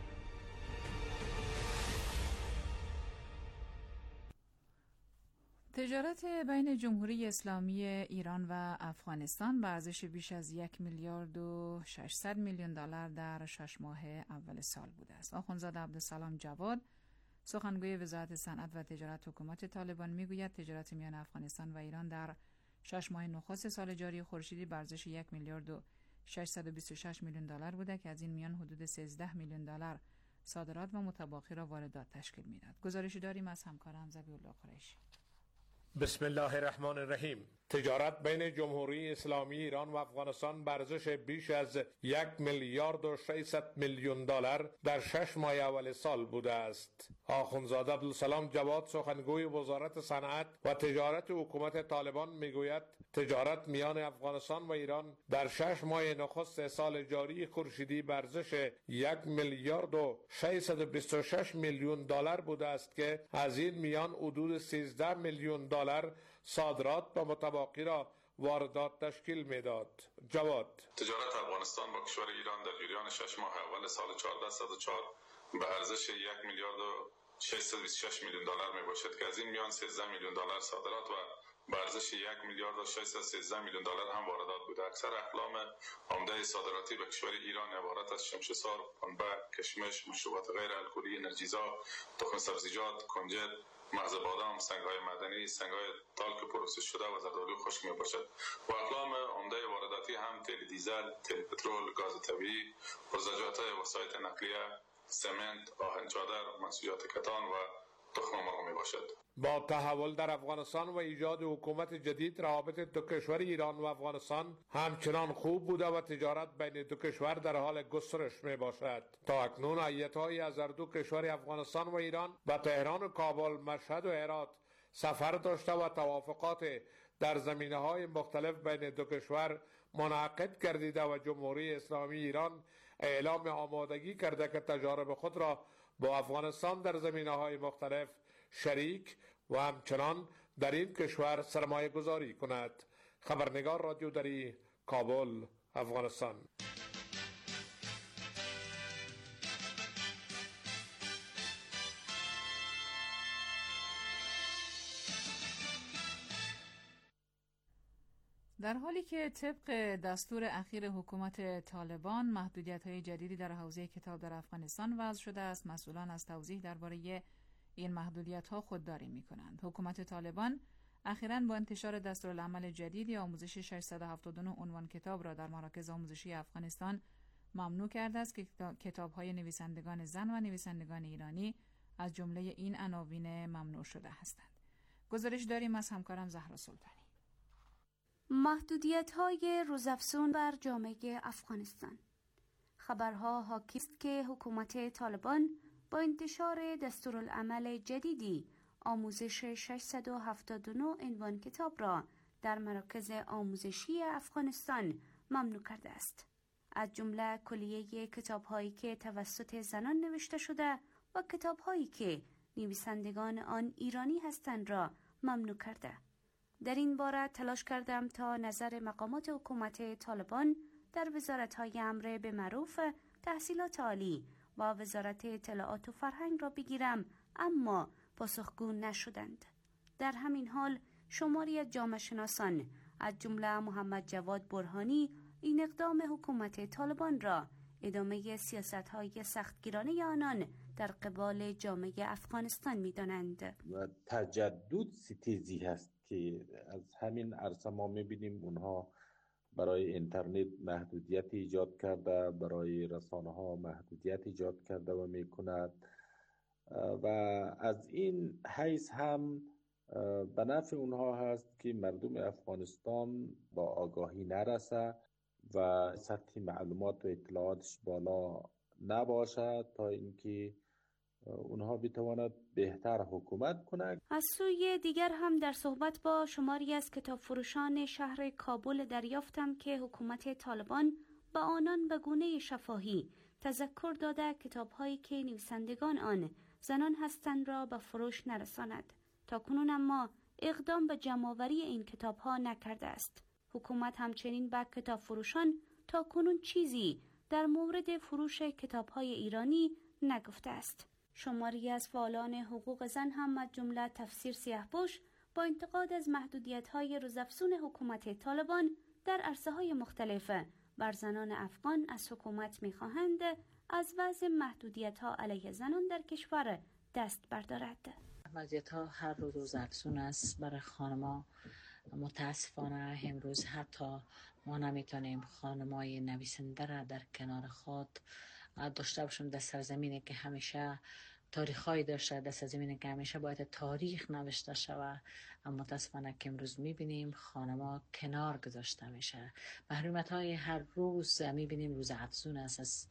تجارت بین جمهوری اسلامی ایران و افغانستان به ارزش بیش از یک میلیارد و ششصد میلیون دلار در شش ماه اول سال بوده است. آخوندزاده عبدالسلام جواد، سخنگوی وزارت صنعت و تجارت حکومت طالبان، میگوید تجارت میان افغانستان و ایران در شش ماه نخست سال جاری خورشیدی به ارزش یک میلیارد و ششصد و بیست و شش میلیون دلار بوده که از این میان حدود سیزده میلیون دلار صادرات و متباقی را واردات تشکیل میداد. گزارشی داریم از همکارم ذبیح‌الله قریشی. بسم الله الرحمن الرحیم. تجارت بین جمهوری اسلامی ایران و افغانستان به ارزش بیش از یک میلیارد و ششصد میلیون دلار در شش ماه اول سال بوده است. آخوندزاده عبدالسلام جواد، سخنگوی وزارت صنعت و تجارت حکومت طالبان، میگوید تجارت میان افغانستان و ایران در شش ماه نخست سال جاری خورشیدی به ارزش یک میلیارد و ششصد و بیست و شش میلیون دلار بوده است که از این میان حدود سیزده میلیون دلار صادرات و متباقی را واردات تشکیل میداد. جواد: تجارت افغانستان با کشور ایران در جریان شش ماه اول سال چهارده صد و چهار به ارزش یک میلیارد و ششصد و بیست و شش میلیون دلار می باشد که از این میان سیزده میلیون دلار صادرات و به ارزش یک میلیارد و ششصد و سیزده میلیون دلار هم واردات بوده. اکثر اقلام عمده صادراتی به کشور ایران عبارت از شمشسار، پنبه، کشمش، مشروبات غیر الکلی، انرژیزا، تخم سبزیجات، کنجد، مغز بادام، سنگ‌های معدنی، سنگ‌های تالک پروسس شده و زردآلو خشک میباشد. و اقلام عمده وارداتی هم تیل دیزل، تیل پترول، گاز طبیعی، پرزجات وسایط نقلیه، سمنت، آهن چادر، منسوجات کتان و تخم مرغ می باشد. با تحول در افغانستان و ایجاد حکومت جدید، روابط دو کشور ایران و افغانستان همچنان خوب بوده و تجارت بین دو کشور در حال گسترش می باشد. تا اکنون هیئت‌هایی از هر دو کشور افغانستان و ایران به تهران و کابل، مشهد و هرات سفر داشته و توافقات در زمینه‌های مختلف بین دو کشور منعقد گردیده و جمهوری اسلامی ایران اعلام آمادگی کرده که تجارب خود را با افغانستان در زمینه‌های مختلف شریک و همچنان در این کشور سرمایه گذاری کند. خبرنگار رادیو دری، کابل، افغانستان. در حالی که طبق دستور اخیر حکومت طالبان محدودیت‌های جدیدی در حوزه کتاب در افغانستان وضع شده است، مسئولان از توضیح درباره این محدودیت‌ها خودداری می‌کنند. حکومت طالبان اخیراً با انتشار دستورالعمل جدیدی آموزش ششصد و هفتاد و نه عنوان کتاب را در مراکز آموزشی افغانستان ممنوع کرده است که کتاب‌های نویسندگان زن و نویسندگان ایرانی از جمله این عناوین ممنوع شده هستند. گزارش داریم از همکارم زهرا سلطانی. محدودیت‌های روزافزون بر جامعه افغانستان. خبرها حاکی است که حکومت طالبان با انتشار دستورالعمل جدیدی آموزش ششصد و هفتاد و نه عنوان کتاب را در مراکز آموزشی افغانستان ممنوع کرده است. از جمله کلیه کتاب‌هایی که توسط زنان نوشته شده و کتاب‌هایی که نویسندگان آن ایرانی هستند را ممنوع کرده. در این باره تلاش کردم تا نظر مقامات حکومت طالبان در وزارت‌های امر به معروف، تحصیلات عالی و وزارت اطلاعات و فرهنگ را بگیرم، اما پاسخگو نشدند. در همین حال شماری از جامعه شناسان از جمله محمد جواد برهانی این اقدام حکومت طالبان را ادامه سیاست‌های سختگیرانه آنان در قبال جامعه افغانستان می‌دانند. و تجدد ستیزی هست که از همین عرصه ما می‌بینیم اونها برای اینترنت محدودیت ایجاد کرده، برای رسانه ها محدودیت ایجاد کرده و میکند و از این حیث هم به نفع اونها هست که مردم افغانستان با آگاهی نرسه و سطح معلومات و اطلاعاتش بالا نباشد تا اینکه اونها بتواند بهتر حکومت کنند. از سوی دیگر هم در صحبت با شماری از کتاب فروشان شهر کابل دریافتم که حکومت طالبان با آنان به گونه شفاهی تذکر داده کتاب‌هایی که نویسندگان آن زنان هستند را به فروش نرساند. تا کنون اما اقدام به جمع‌آوری این کتاب‌ها نکرده است. حکومت همچنین به کتاب فروشان تا کنون چیزی در مورد فروش کتاب‌های ایرانی نگفته است. شماری از فعالان حقوق زن هم از جمله تفسیر سیاه‌پوش با انتقاد از محدودیت‌های روزافزون حکومت طالبان در عرصه‌های مختلف بر زنان افغان از حکومت می‌خواهند از وضع محدودیت‌ها علیه زنان در کشور دست بردارد. محدودیت‌ها هر روز روزافزون است برای خانم‌ها. متاسفانه امروز حتی ما نمیتونیم خانم‌های نویسنده را در کنار خود داشته باشیم در سرزمینی که همیشه تاریخ‌های داشته، در سرزمینی که همیشه باید تاریخ نوشته شود، اما متاسفانه که امروز می‌بینیم خانم‌ها کنار گذاشته میشه. محرومیت‌های هر روز می‌بینیم روز افزون است، از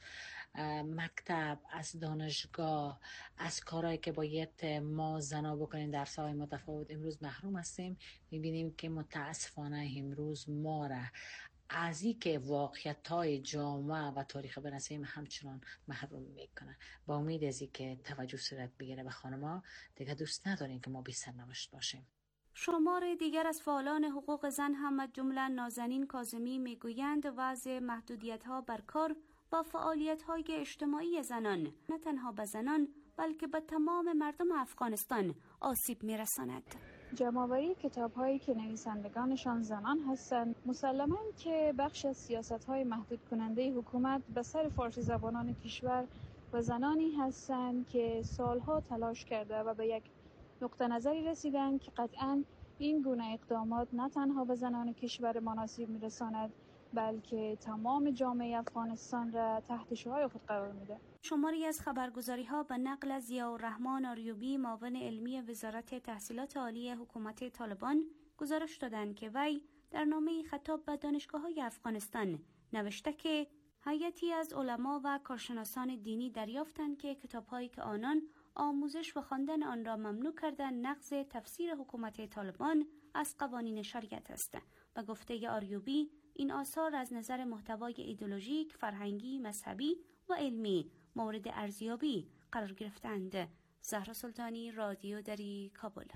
مکتب، از دانشگاه، از کارهایی که باید ما زنا بکنیم در ساحه‌های متفاوت امروز محروم هستیم. می‌بینیم که متاسفانه امروز ما را از این که واقعیت‌های جامعه و تاریخ بناسیم همچنان محروم میکنه. با امید از این که توجه صورت بگیره به خانم‌ها، دیگه دوست نداریم که ما بی سرنوشت باشیم. شمار دیگر از فعالان حقوق زن هم از جمله نازنین کاظمی میگویند وضع محدودیت‌ها بر کار با فعالیت‌های اجتماعی زنان نه تنها به زنان بلکه به تمام مردم افغانستان آسیب میرساند. جمع‌آوری کتاب‌هایی که نویسندگانشان زنان هستند مسلماً که بخش از سیاست‌های محدود کننده حکومت به سر فارسی زبانان کشور و زنانی هستند که سالها تلاش کرده و به یک نقطه نظری رسیدند که قطعاً این گونه اقدامات نه تنها به زنان کشور مناسب می‌رساند بلکه تمام جامعه افغانستان را تحت شعاع خود قرار میده. شماری از خبرگزاری‌ها به نقل از ضیاءالرحمن آریوبی معاون علمی وزارت تحصیلات عالی حکومت طالبان گزارش دادند که وی در نامه خطاب به دانشگاه‌های افغانستان نوشته که هیئتی از علما و کارشناسان دینی دریافتند که کتاب‌هایی که آنان آموزش و خواندن آن را ممنوع کردن نقض تفسیر حکومت طالبان از قوانین شریعت است. به گفته آریوبی این آثار از نظر محتوای ایدئولوژیک، فرهنگی، مذهبی و علمی مورد ارزیابی قرار گرفتند. زهرا سلطانی، رادیو دری، کابل.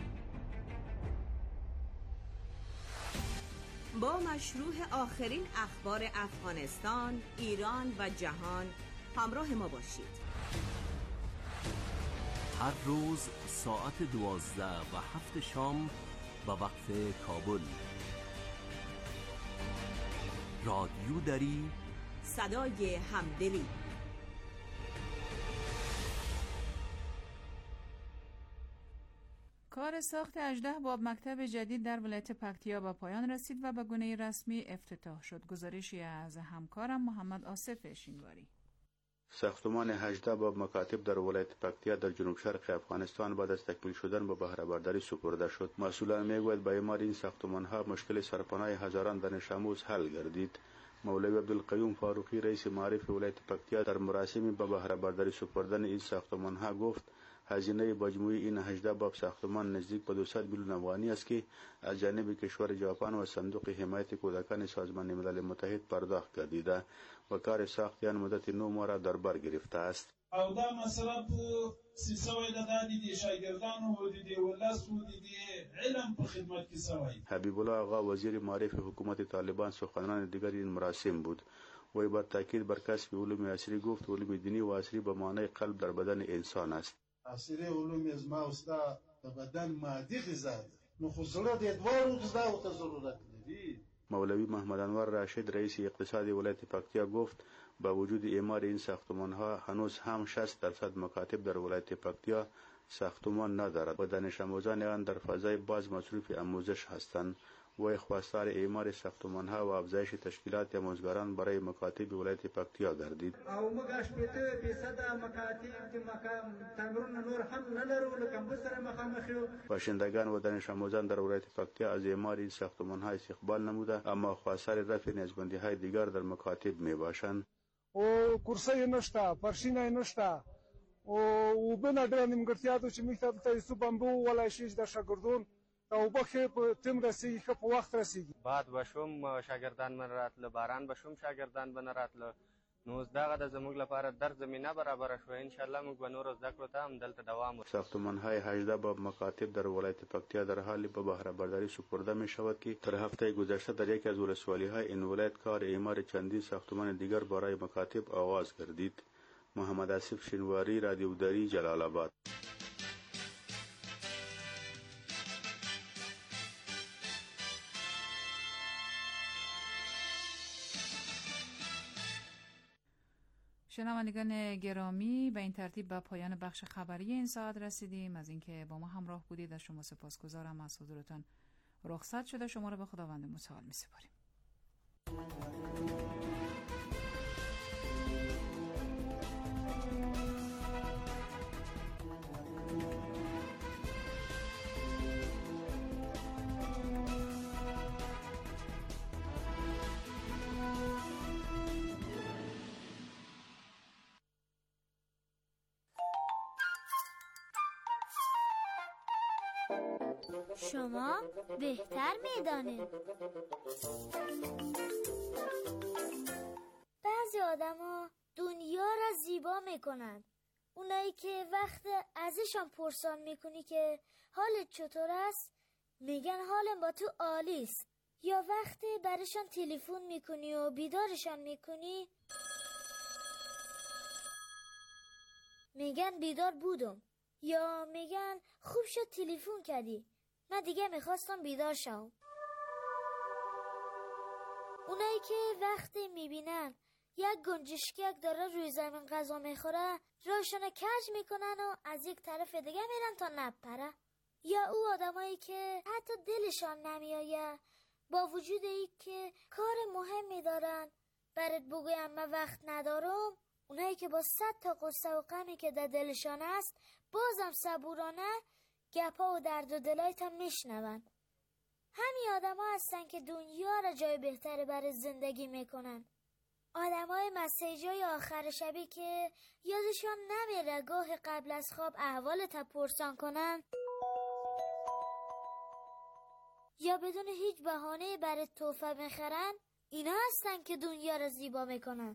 با مشروع آخرین اخبار افغانستان، ایران و جهان همراه ما باشید. هر روز ساعت دوازده و هفت شام به وقت کابل. رادیو دری، صدای همدلی. کار ساخت هجده باب مکتب جدید در ولایت پکتیا به پایان رسید و به گونه رسمی افتتاح شد. گزارشی از همکارم محمد آصف شینواری. ساختمان هجده باب مکاتب در ولایت پکتیا در جنوب شرق افغانستان بعد از تکمیل شدن به بهره برداری سپرده شد. مسئولان میگویند به اعمار این ساختمان ها مشکل سرپناه هزاران دانش آموز حل گردید. مولوی عبدالقیوم فاروقی رئیس معارف ولایت پکتیا در مراسم به بهره برداری سپردن این ساختمان ها گفت هزینه مجموعی این هجده باب ساختمان نزدیک به دویست میلیون افغانی است که از جانب کشور ژاپن و صندوق حمایت کودکان سازمان ملل متحد پرداخت گردیده و کار ساخت آن مدت نه ماه را در بر گرفته است. او دا مسئله په سیسوی د دادی دی شاگردانو و دی ولس و دی علم په خدمت کې سوی. حبیب الله آقا وزیر معارف حکومت طالبان سخنران دیگر این مراسم بود. وی بر تاکید بر کسب علوم عصری گفت علوم دینی و عصری به معنای قلب در بدن انسان است. عصری علوم از ما استا د بدن مادي غذا ده، نو خو زړه د دوړو غذا او ته ضرورت لري. مولوی محمد انور راشد رئیس اقتصادی ولایت پکتیا گفت با وجود اعمار این ساختمان ها هنوز هم شصت درصد مکاتب در ولایت پکتیا ساختمان ندارد و دانش آموزان آن در فضای باز مصروف آموزش هستند. و خواستار اعمار ساختمان ها و افزایش تشکیلات آموزگاران برای مکاتب ولایت پکتیا گردید. او موږ شپږ فیصد مکاتب د مکان تمرین نور هم نه لرو لکه موږ سره مخامخ یو. باشندگان و دانش آموزان در ولایت پکتیا از اعمار این ساختمان ها استقبال نموده، اما خواستار رفع نیازمندی های دیگر در مکاتب می باشند. او کورسای نشته، پرشینای نشته، او وبنه ډېره نیمګړتیا ده چې موږ ته دلته یوسف بمبو وویلی شي چې د شاګردون اوبه ښې په ټیم رسېږي، ښه په وخت رسېږي. باد به شوم شاګردان به نه راتله، باران به شوم شاګردان به نه راتله، نو اوس دغه د زموږ لپاره در زمینه برابره شوه. انشاءالله موږ به نورو زده کړو ته هم دلته دوام ورکړو. ساختمان های هجده باب مکاتب در ولایت پکتیا در حال به بهره برداری سپرده می شود که در هفته گذشته در یکی از ولسوالی های این ولایت کار اعمار چندین ساختمان دیگر برای مکاتب آغاز گردید. محمد آصف شینواری، رادیو دری، جلال آباد. شنوندگان گرامی، به این ترتیب به پایان بخش خبری این ساعت رسیدیم. از اینکه با ما همراه بودید از شما سپاسگزارم. از حضورتان رخصت شده شما را به خداوند متعال می‌سپاریم. شما بهتر میدانید. بعضی آدما دنیا را زیبا میکنند. اونایی که وقت ازشان پرسان میکنی که حالت چطور است میگن حالم با تو عالی است. یا وقتی برشان تلفن میکنی و بیدارشان میکنی میگن بیدار بودم. یا میگن خوب شد تلفن کردی، من دیگه میخواستم بیدار شم. اونایی که وقتی میبینن یک گنجشکک داره روی زمین غذا میخوره روشن کج میکنن و از یک طرف دیگه میرن تا نپره. یا او آدمایی که حتی دلشان نمیآیه با وجود ای که کار مهمی دارن برات بگویم من وقت ندارم، اونایی که با صد تا قصه و غمی که در دلشان است بازم صبورانه گپا و درد و دلایت هم میشنون. همین آدم ها هستن که دنیا را جای بهتری برای زندگی میکنن. آدم های مسیجای آخر شبی که یادشان نمیره گاه قبل از خواب احوال تا پرسان کنن یا بدون هیچ بهانه برای تحفه میخرن. اینا هستن که دنیا را زیبا میکنن.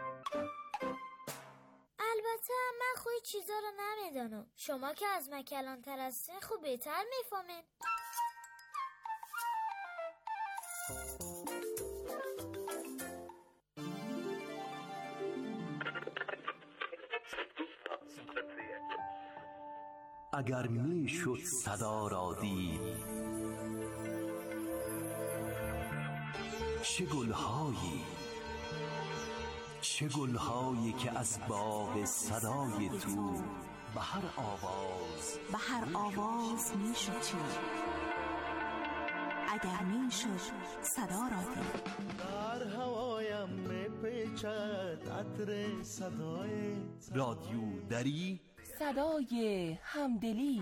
البته من خوی چیزا رو نمیدانم. شما که از من کلانتر هستین خوب بهتر میفهمین. اگر می شد صدا را دید، چه گلهایی چه گلهایی که از باغ صدای تو به هر آواز به هر آواز می شد چید. اگر می شد صدا را دید. در هوایم می پیچد عطر صدایت. رادیو دری، صدای همدلی.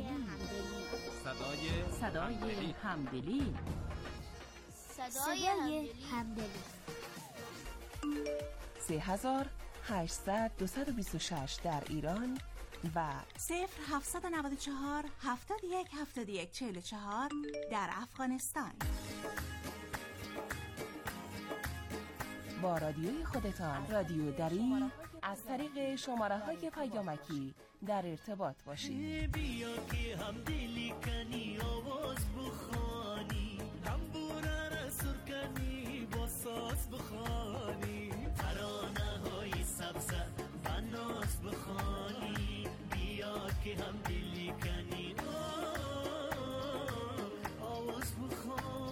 صدای صدای همدلی. صدای همدلی. سه هزار هشتصد دویست و بیست و شش در ایران و صفر هفتصد و نود و چهار هفتاد و یک هفتاد و یک چهل و چهار در افغانستان. با رادیوی خودتان رادیو دری از طریق شماره های پیامکی در ارتباط باشید. بیا که همدلی کنی آواز بخوانی، تنبوره را سر کنی با ساز بخوانی، ترانه های سبز و ناز بخوانی. بیا که همدلی کنی آواز بخوانی.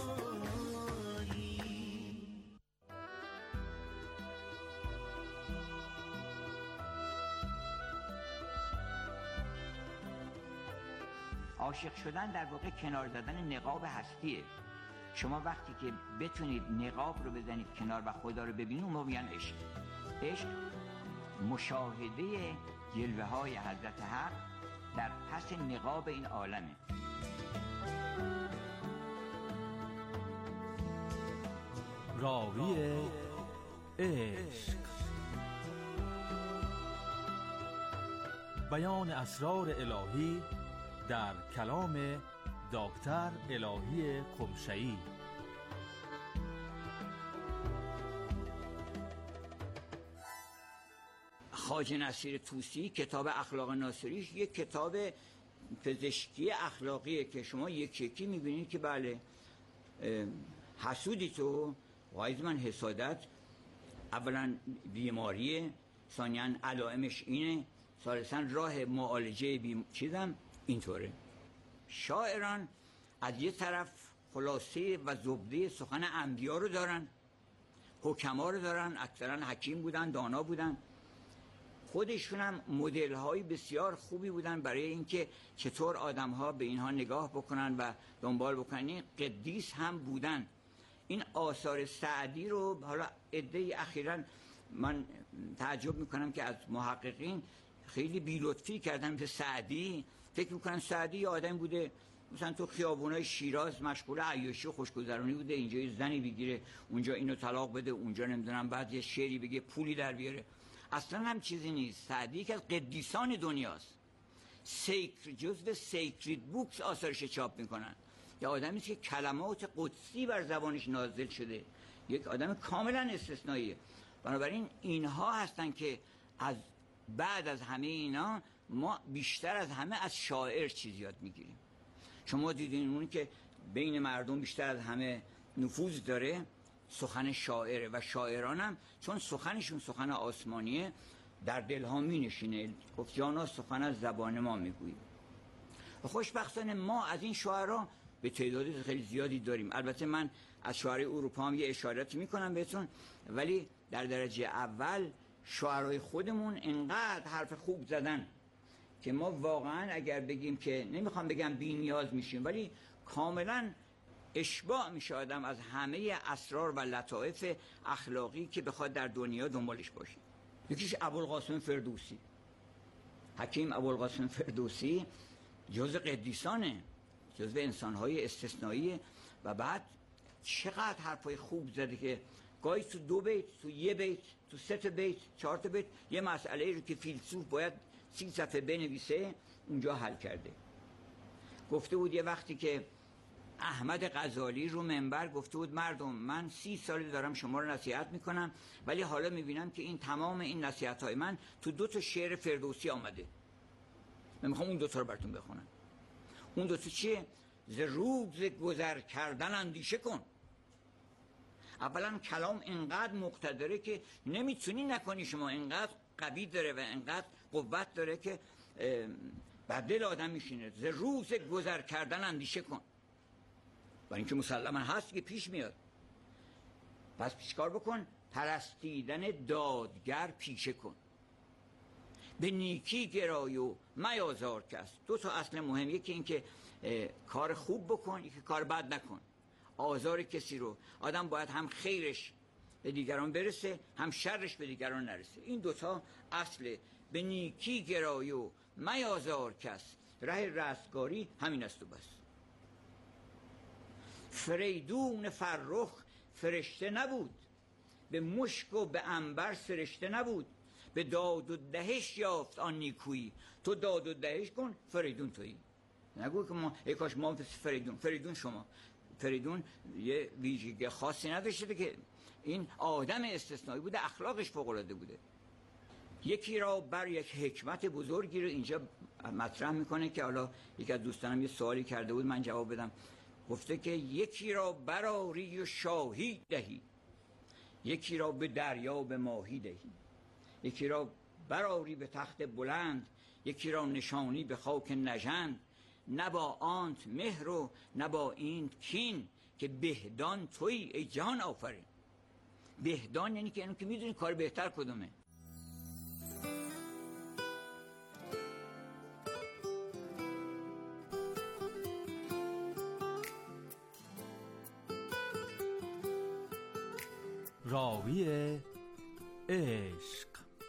عاشق شدن در واقع کنار زدن نقاب هستیه. شما وقتی که بتونید نقاب رو بزنید کنار و خدا رو ببینید، اون میگن عشق. عشق مشاهده جلوه های حضرت حق در پس نقاب این عالمه. راوی عشق، بیان اسرار الهی در کلام دکتر الهی قمشه‌ای. خواجه نصیر طوسی کتاب اخلاق ناصریش یک کتاب پزشکی اخلاقیه که شما یک یکی میبینید که بله حسودی تو وایز من حسادت اولا بیماریه، ثانیاً علائمش اینه، ثالثاً راه معالجه بیم چیزم اینطوره. شاعران از یه طرف خلاصه و زبده سخن انبیا رو دارن، حکما رو دارن، اکثرا حکیم بودن، دانا بودن، خودشون هم مدل های بسیار خوبی بودن برای اینکه چطور آدم ها به اینها نگاه بکنن و دنبال بکنن. این قدیس هم بودن. این آثار سعدی رو حالا عده اخیراً من تعجب میکنم که از محققین خیلی بی‌لطفی کردن به سعدی، فکر میکنن سعدی یه آدم بوده مثلا تو خیابونای شیراز مشغول عیاشی و خوشگذرانی بوده، اینجا یه زنی بگیره، اونجا اینو طلاق بده، اونجا نمیدونم بعد یه شعری بگه پولی در بیاره. اصلا هم چیزی نیست. سعدی یک از قدیسان دنیاست. سیکر جزو سیکرید بوکس آثارش چاپ میکنن. یه آدمی که کلمات قدسی بر زبانش نازل شده، یک آدم کاملا استثنائیه. بنابراین اینها هستن که از بعد از همه اینا ما بیشتر از همه از شاعر چیز یاد میگیریم. شما دیدین اون که بین مردم بیشتر از همه نفوذ داره سخن شاعره و شاعرانم چون سخنشون سخن آسمانیه در دلها می نشینه. گفت جانا سخن از زبان ما میگوییم. و خوشبختانه ما از این شاعرها به تعداد خیلی زیادی داریم. البته من از شاعرای اروپا هم یه اشاراتی میکنم بهتون، ولی در درجه اول شاعرای خودمون انقدر حرف خوب زدن که ما واقعا اگر بگیم که نمیخوام بگم بی نیاز میشیم، ولی کاملا اشباع میشه آدم از همه اسرار و لطائف اخلاقی که بخواد در دنیا دنبالش باشه. یکیش ابوالقاسم فردوسی. حکیم ابوالقاسم فردوسی جزء قدیسانه، جزء انسانهای استثنایی و بعد چقدر حرفای خوب زده که گاهی تو دو بیت، تو یه بیت، تو سه تا بیت، چهار تا بیت یه مسئله رو که فیلسوف باید سی صفحه بنویسه اونجا حل کرده. گفته بود یه وقتی که احمد غزالی رو منبر گفته بود مردم من سی سال دارم شما رو نصیحت میکنم ولی حالا میبینم که این تمام این نصیحت های من تو دو تا شعر فردوسی آمده. من میخوام اون دو تا رو براتون بخونم. اون دو تا چیه؟ ز روز گذر کردن اندیشه کن. اولا کلام اینقدر مقتدره که نمیتونی نکنی، شما اینقدر قوی داره و اینقدر قوت داره که بر دل آدم میشینه. ز روز گذر کردن اندیشه کن. برای اینکه مسلما هست که پیش میاد. پس چیکار بکن؟ پرستیدن دادگر پیشه کن. به نیکی گرای و میازار کس. دو تا اصل مهم، یکی این که کار خوب بکن، یکی کار بد نکن. آزار کسی رو آدم باید هم خیرش به دیگران برسه هم شرش به دیگران نرسه. این دوتا اصل به نیکی گرای و میازار کس. راه رستگاری همین است و بس. فریدون فرخ فرشته نبود، به مشک و به عنبر سرشته نبود، به داد و دهش یافت آن نیکویی. تو داد و دهش کن فریدون تویی. نگو که ما ای کاش ما فریدون. فریدون شما. فریدون یه ویژگی خاصی نداشته که این آدم استثنایی بوده، اخلاقش فوق العاده بوده. یکی را بر یک حکمت بزرگی رو اینجا مطرح میکنه که حالا یکی از دوستانم یه سوالی کرده بود من جواب بدم. گفته که یکی را براری و شاهی دهی، یکی را به دریا به ماهی دهی، یکی را براری به تخت بلند، یکی را نشانی به خاک نژند. نه با آنت مهر و نه با این کین، که بهدان تویی ای جهان آفرین. بهدان یعنی که اینو که میدونی کار بهتر کدومه. راوی عشق.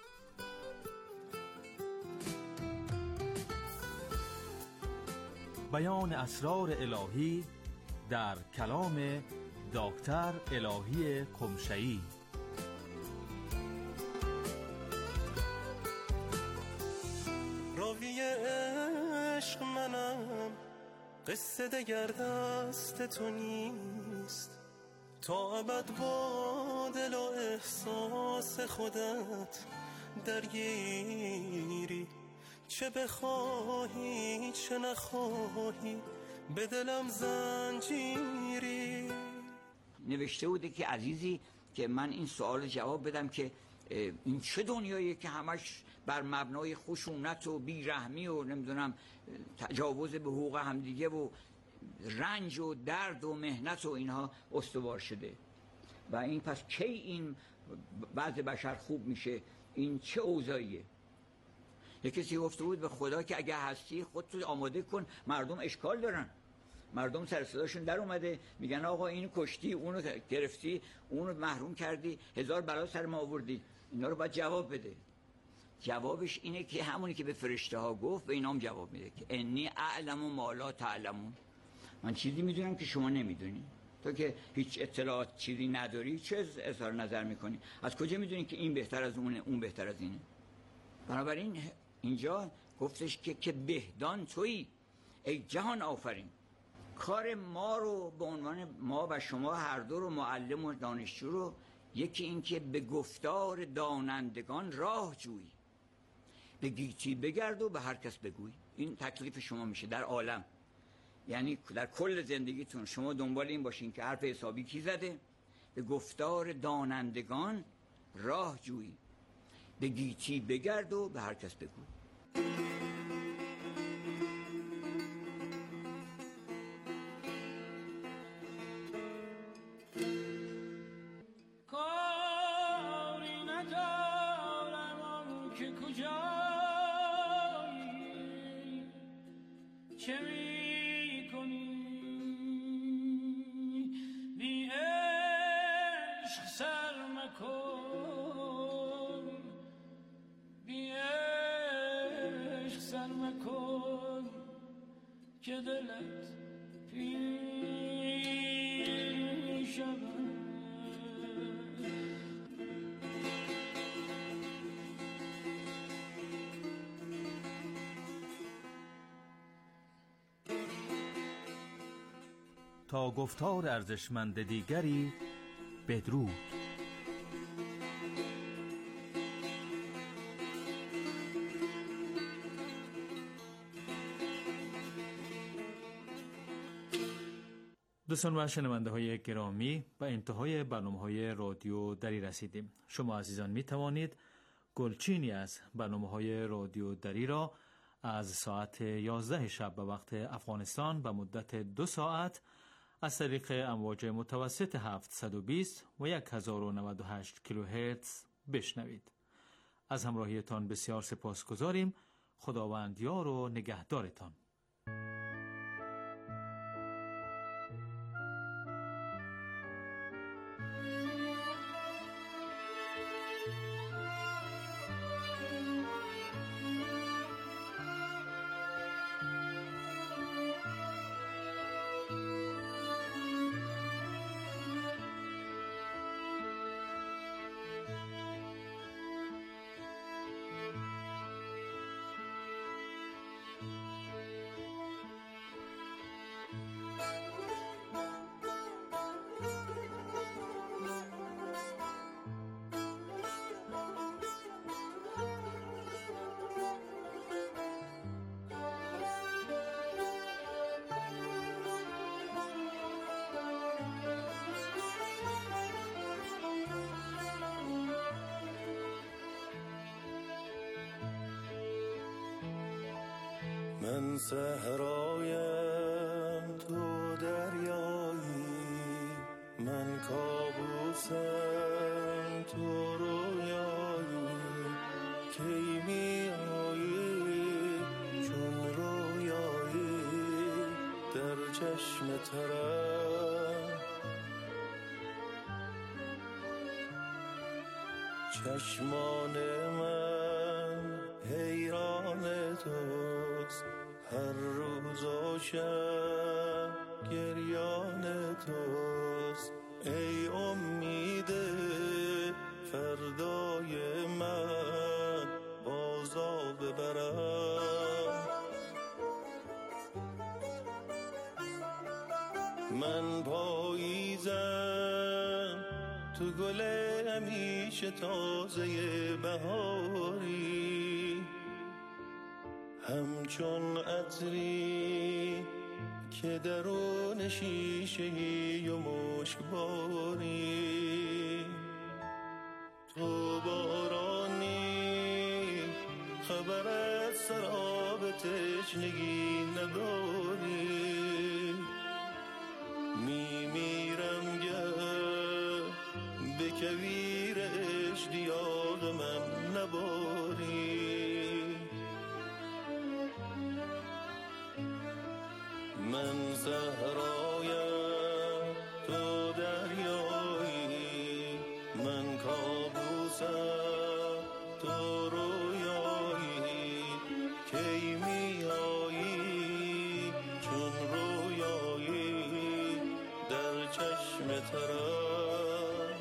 بیان اسرار الهی در کلام دکتر الهی قمشه‌ای. راوی عشق منم، قصه دگر دست تو نیست. تا ابد با دل و احساس خودت درگیری، چه بخواهی چه نخواهی به دلم زنجیری. نوشته بوده که عزیزی که من این سوال جواب بدم که این چه دنیاییه که همش بر مبنای خشونت و بیرحمی و نمیدونم تجاوز به حقوق همدیگه و رنج و درد و مهنت و اینها استوار شده و این پس کی این وضع بشر خوب میشه؟ این چه اوضاعیه؟ یک کسی گفته بود به خدا که اگه هستی خودت آماده کن، مردم اشکال دارن، مردم سر صداشون در اومده میگن آقا اینو کشتی، اونو گرفتی، اونو محروم کردی، هزار بلا سر ما آوردی. اینا رو باید جواب بده. جوابش اینه که همونی که به فرشته ها گفت به اینام جواب میده که انی اعلم و ما لا تعلمون. من چیزی میدونم که شما نمیدونی. تو که هیچ اطلاعات چیزی نداری چه اظهار نظر میکنی؟ از کجا میدونی که این بهتر از اونه، اون بهتر از اینه؟ بنابراین اینجا گفتش که که بهدان تویی ای جهان آفرین. کار ما رو به عنوان ما و شما هر دو رو، معلم و دانشجو رو، یکی این که به گفتار دانندگان راه جویی، به گیتی بگرد و به هر کس بگوی. این تکلیف شما میشه در عالم. یعنی در کل زندگیتون شما دنبال این باشین که حرف حسابی کی زده، به گفتار دانندگان راه جویی، به گیتی بگرد و به هر کس بگوی. سر مکن که دلت پیر شود. تا گفتار ارزشمند دیگری بدرود. دوستان و شنونده های گرامی، به انتهای برنامه های رادیو دری رسیدیم. شما عزیزان می توانید گلچینی از برنامه های رادیو دری را از ساعت یازده شب به وقت افغانستان به مدت دو ساعت از طریق امواج متوسط هفتصد و بیست و هزار و نود و هشت کیلوهرتز بشنوید. از همراهیتان بسیار سپاسگزاریم. خداوند یار و نگهدارتان. من صحرایم تو دریایی، من کابوسم تو رویایی، کی می آیی چون رویایی در چشم ترم. چشمان من حیران توست، هر روز و شب گریان توست. ای امید فردای من بازا ببرم. من پاییزم تو گل همیشه تازه بهاری، همچون عطری که درون شیشه‌ای و مشکباری. تو بارانی خبر از سراب تشنگی نداری، می میرم گر به کویر اشتیاق من نباری. من صحرایم تو دریایی، من کابوسم تو رویایی، کی می آیی چون رویایی در چشم ترم.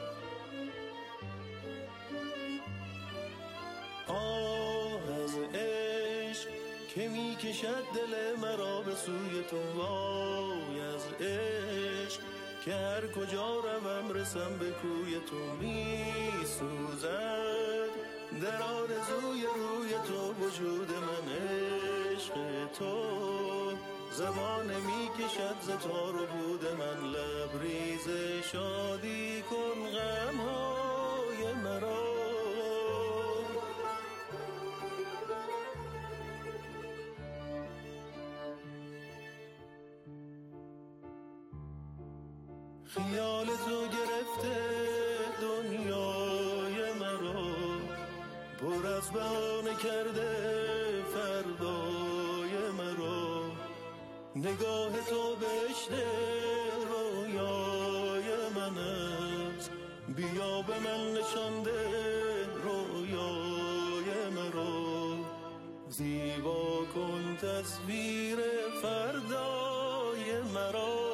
آه از عشق که می کشد دل مرا به سوی تو، وای از عشق که هر کجا روم رسم به کوی تو. می سوزد در آرزوی روی تو وجود من، عشق تو زبان می کشد ز تار و بود من. لبریز شادی کن غمهای مرا، خیال تو گرفته دنیای مرا، پر از بهانه کرده فردای مرا. نگاه تو بهشت رویای من است، بیا به من نشان ده رویای مرا. زیبا تصویر فردای مرا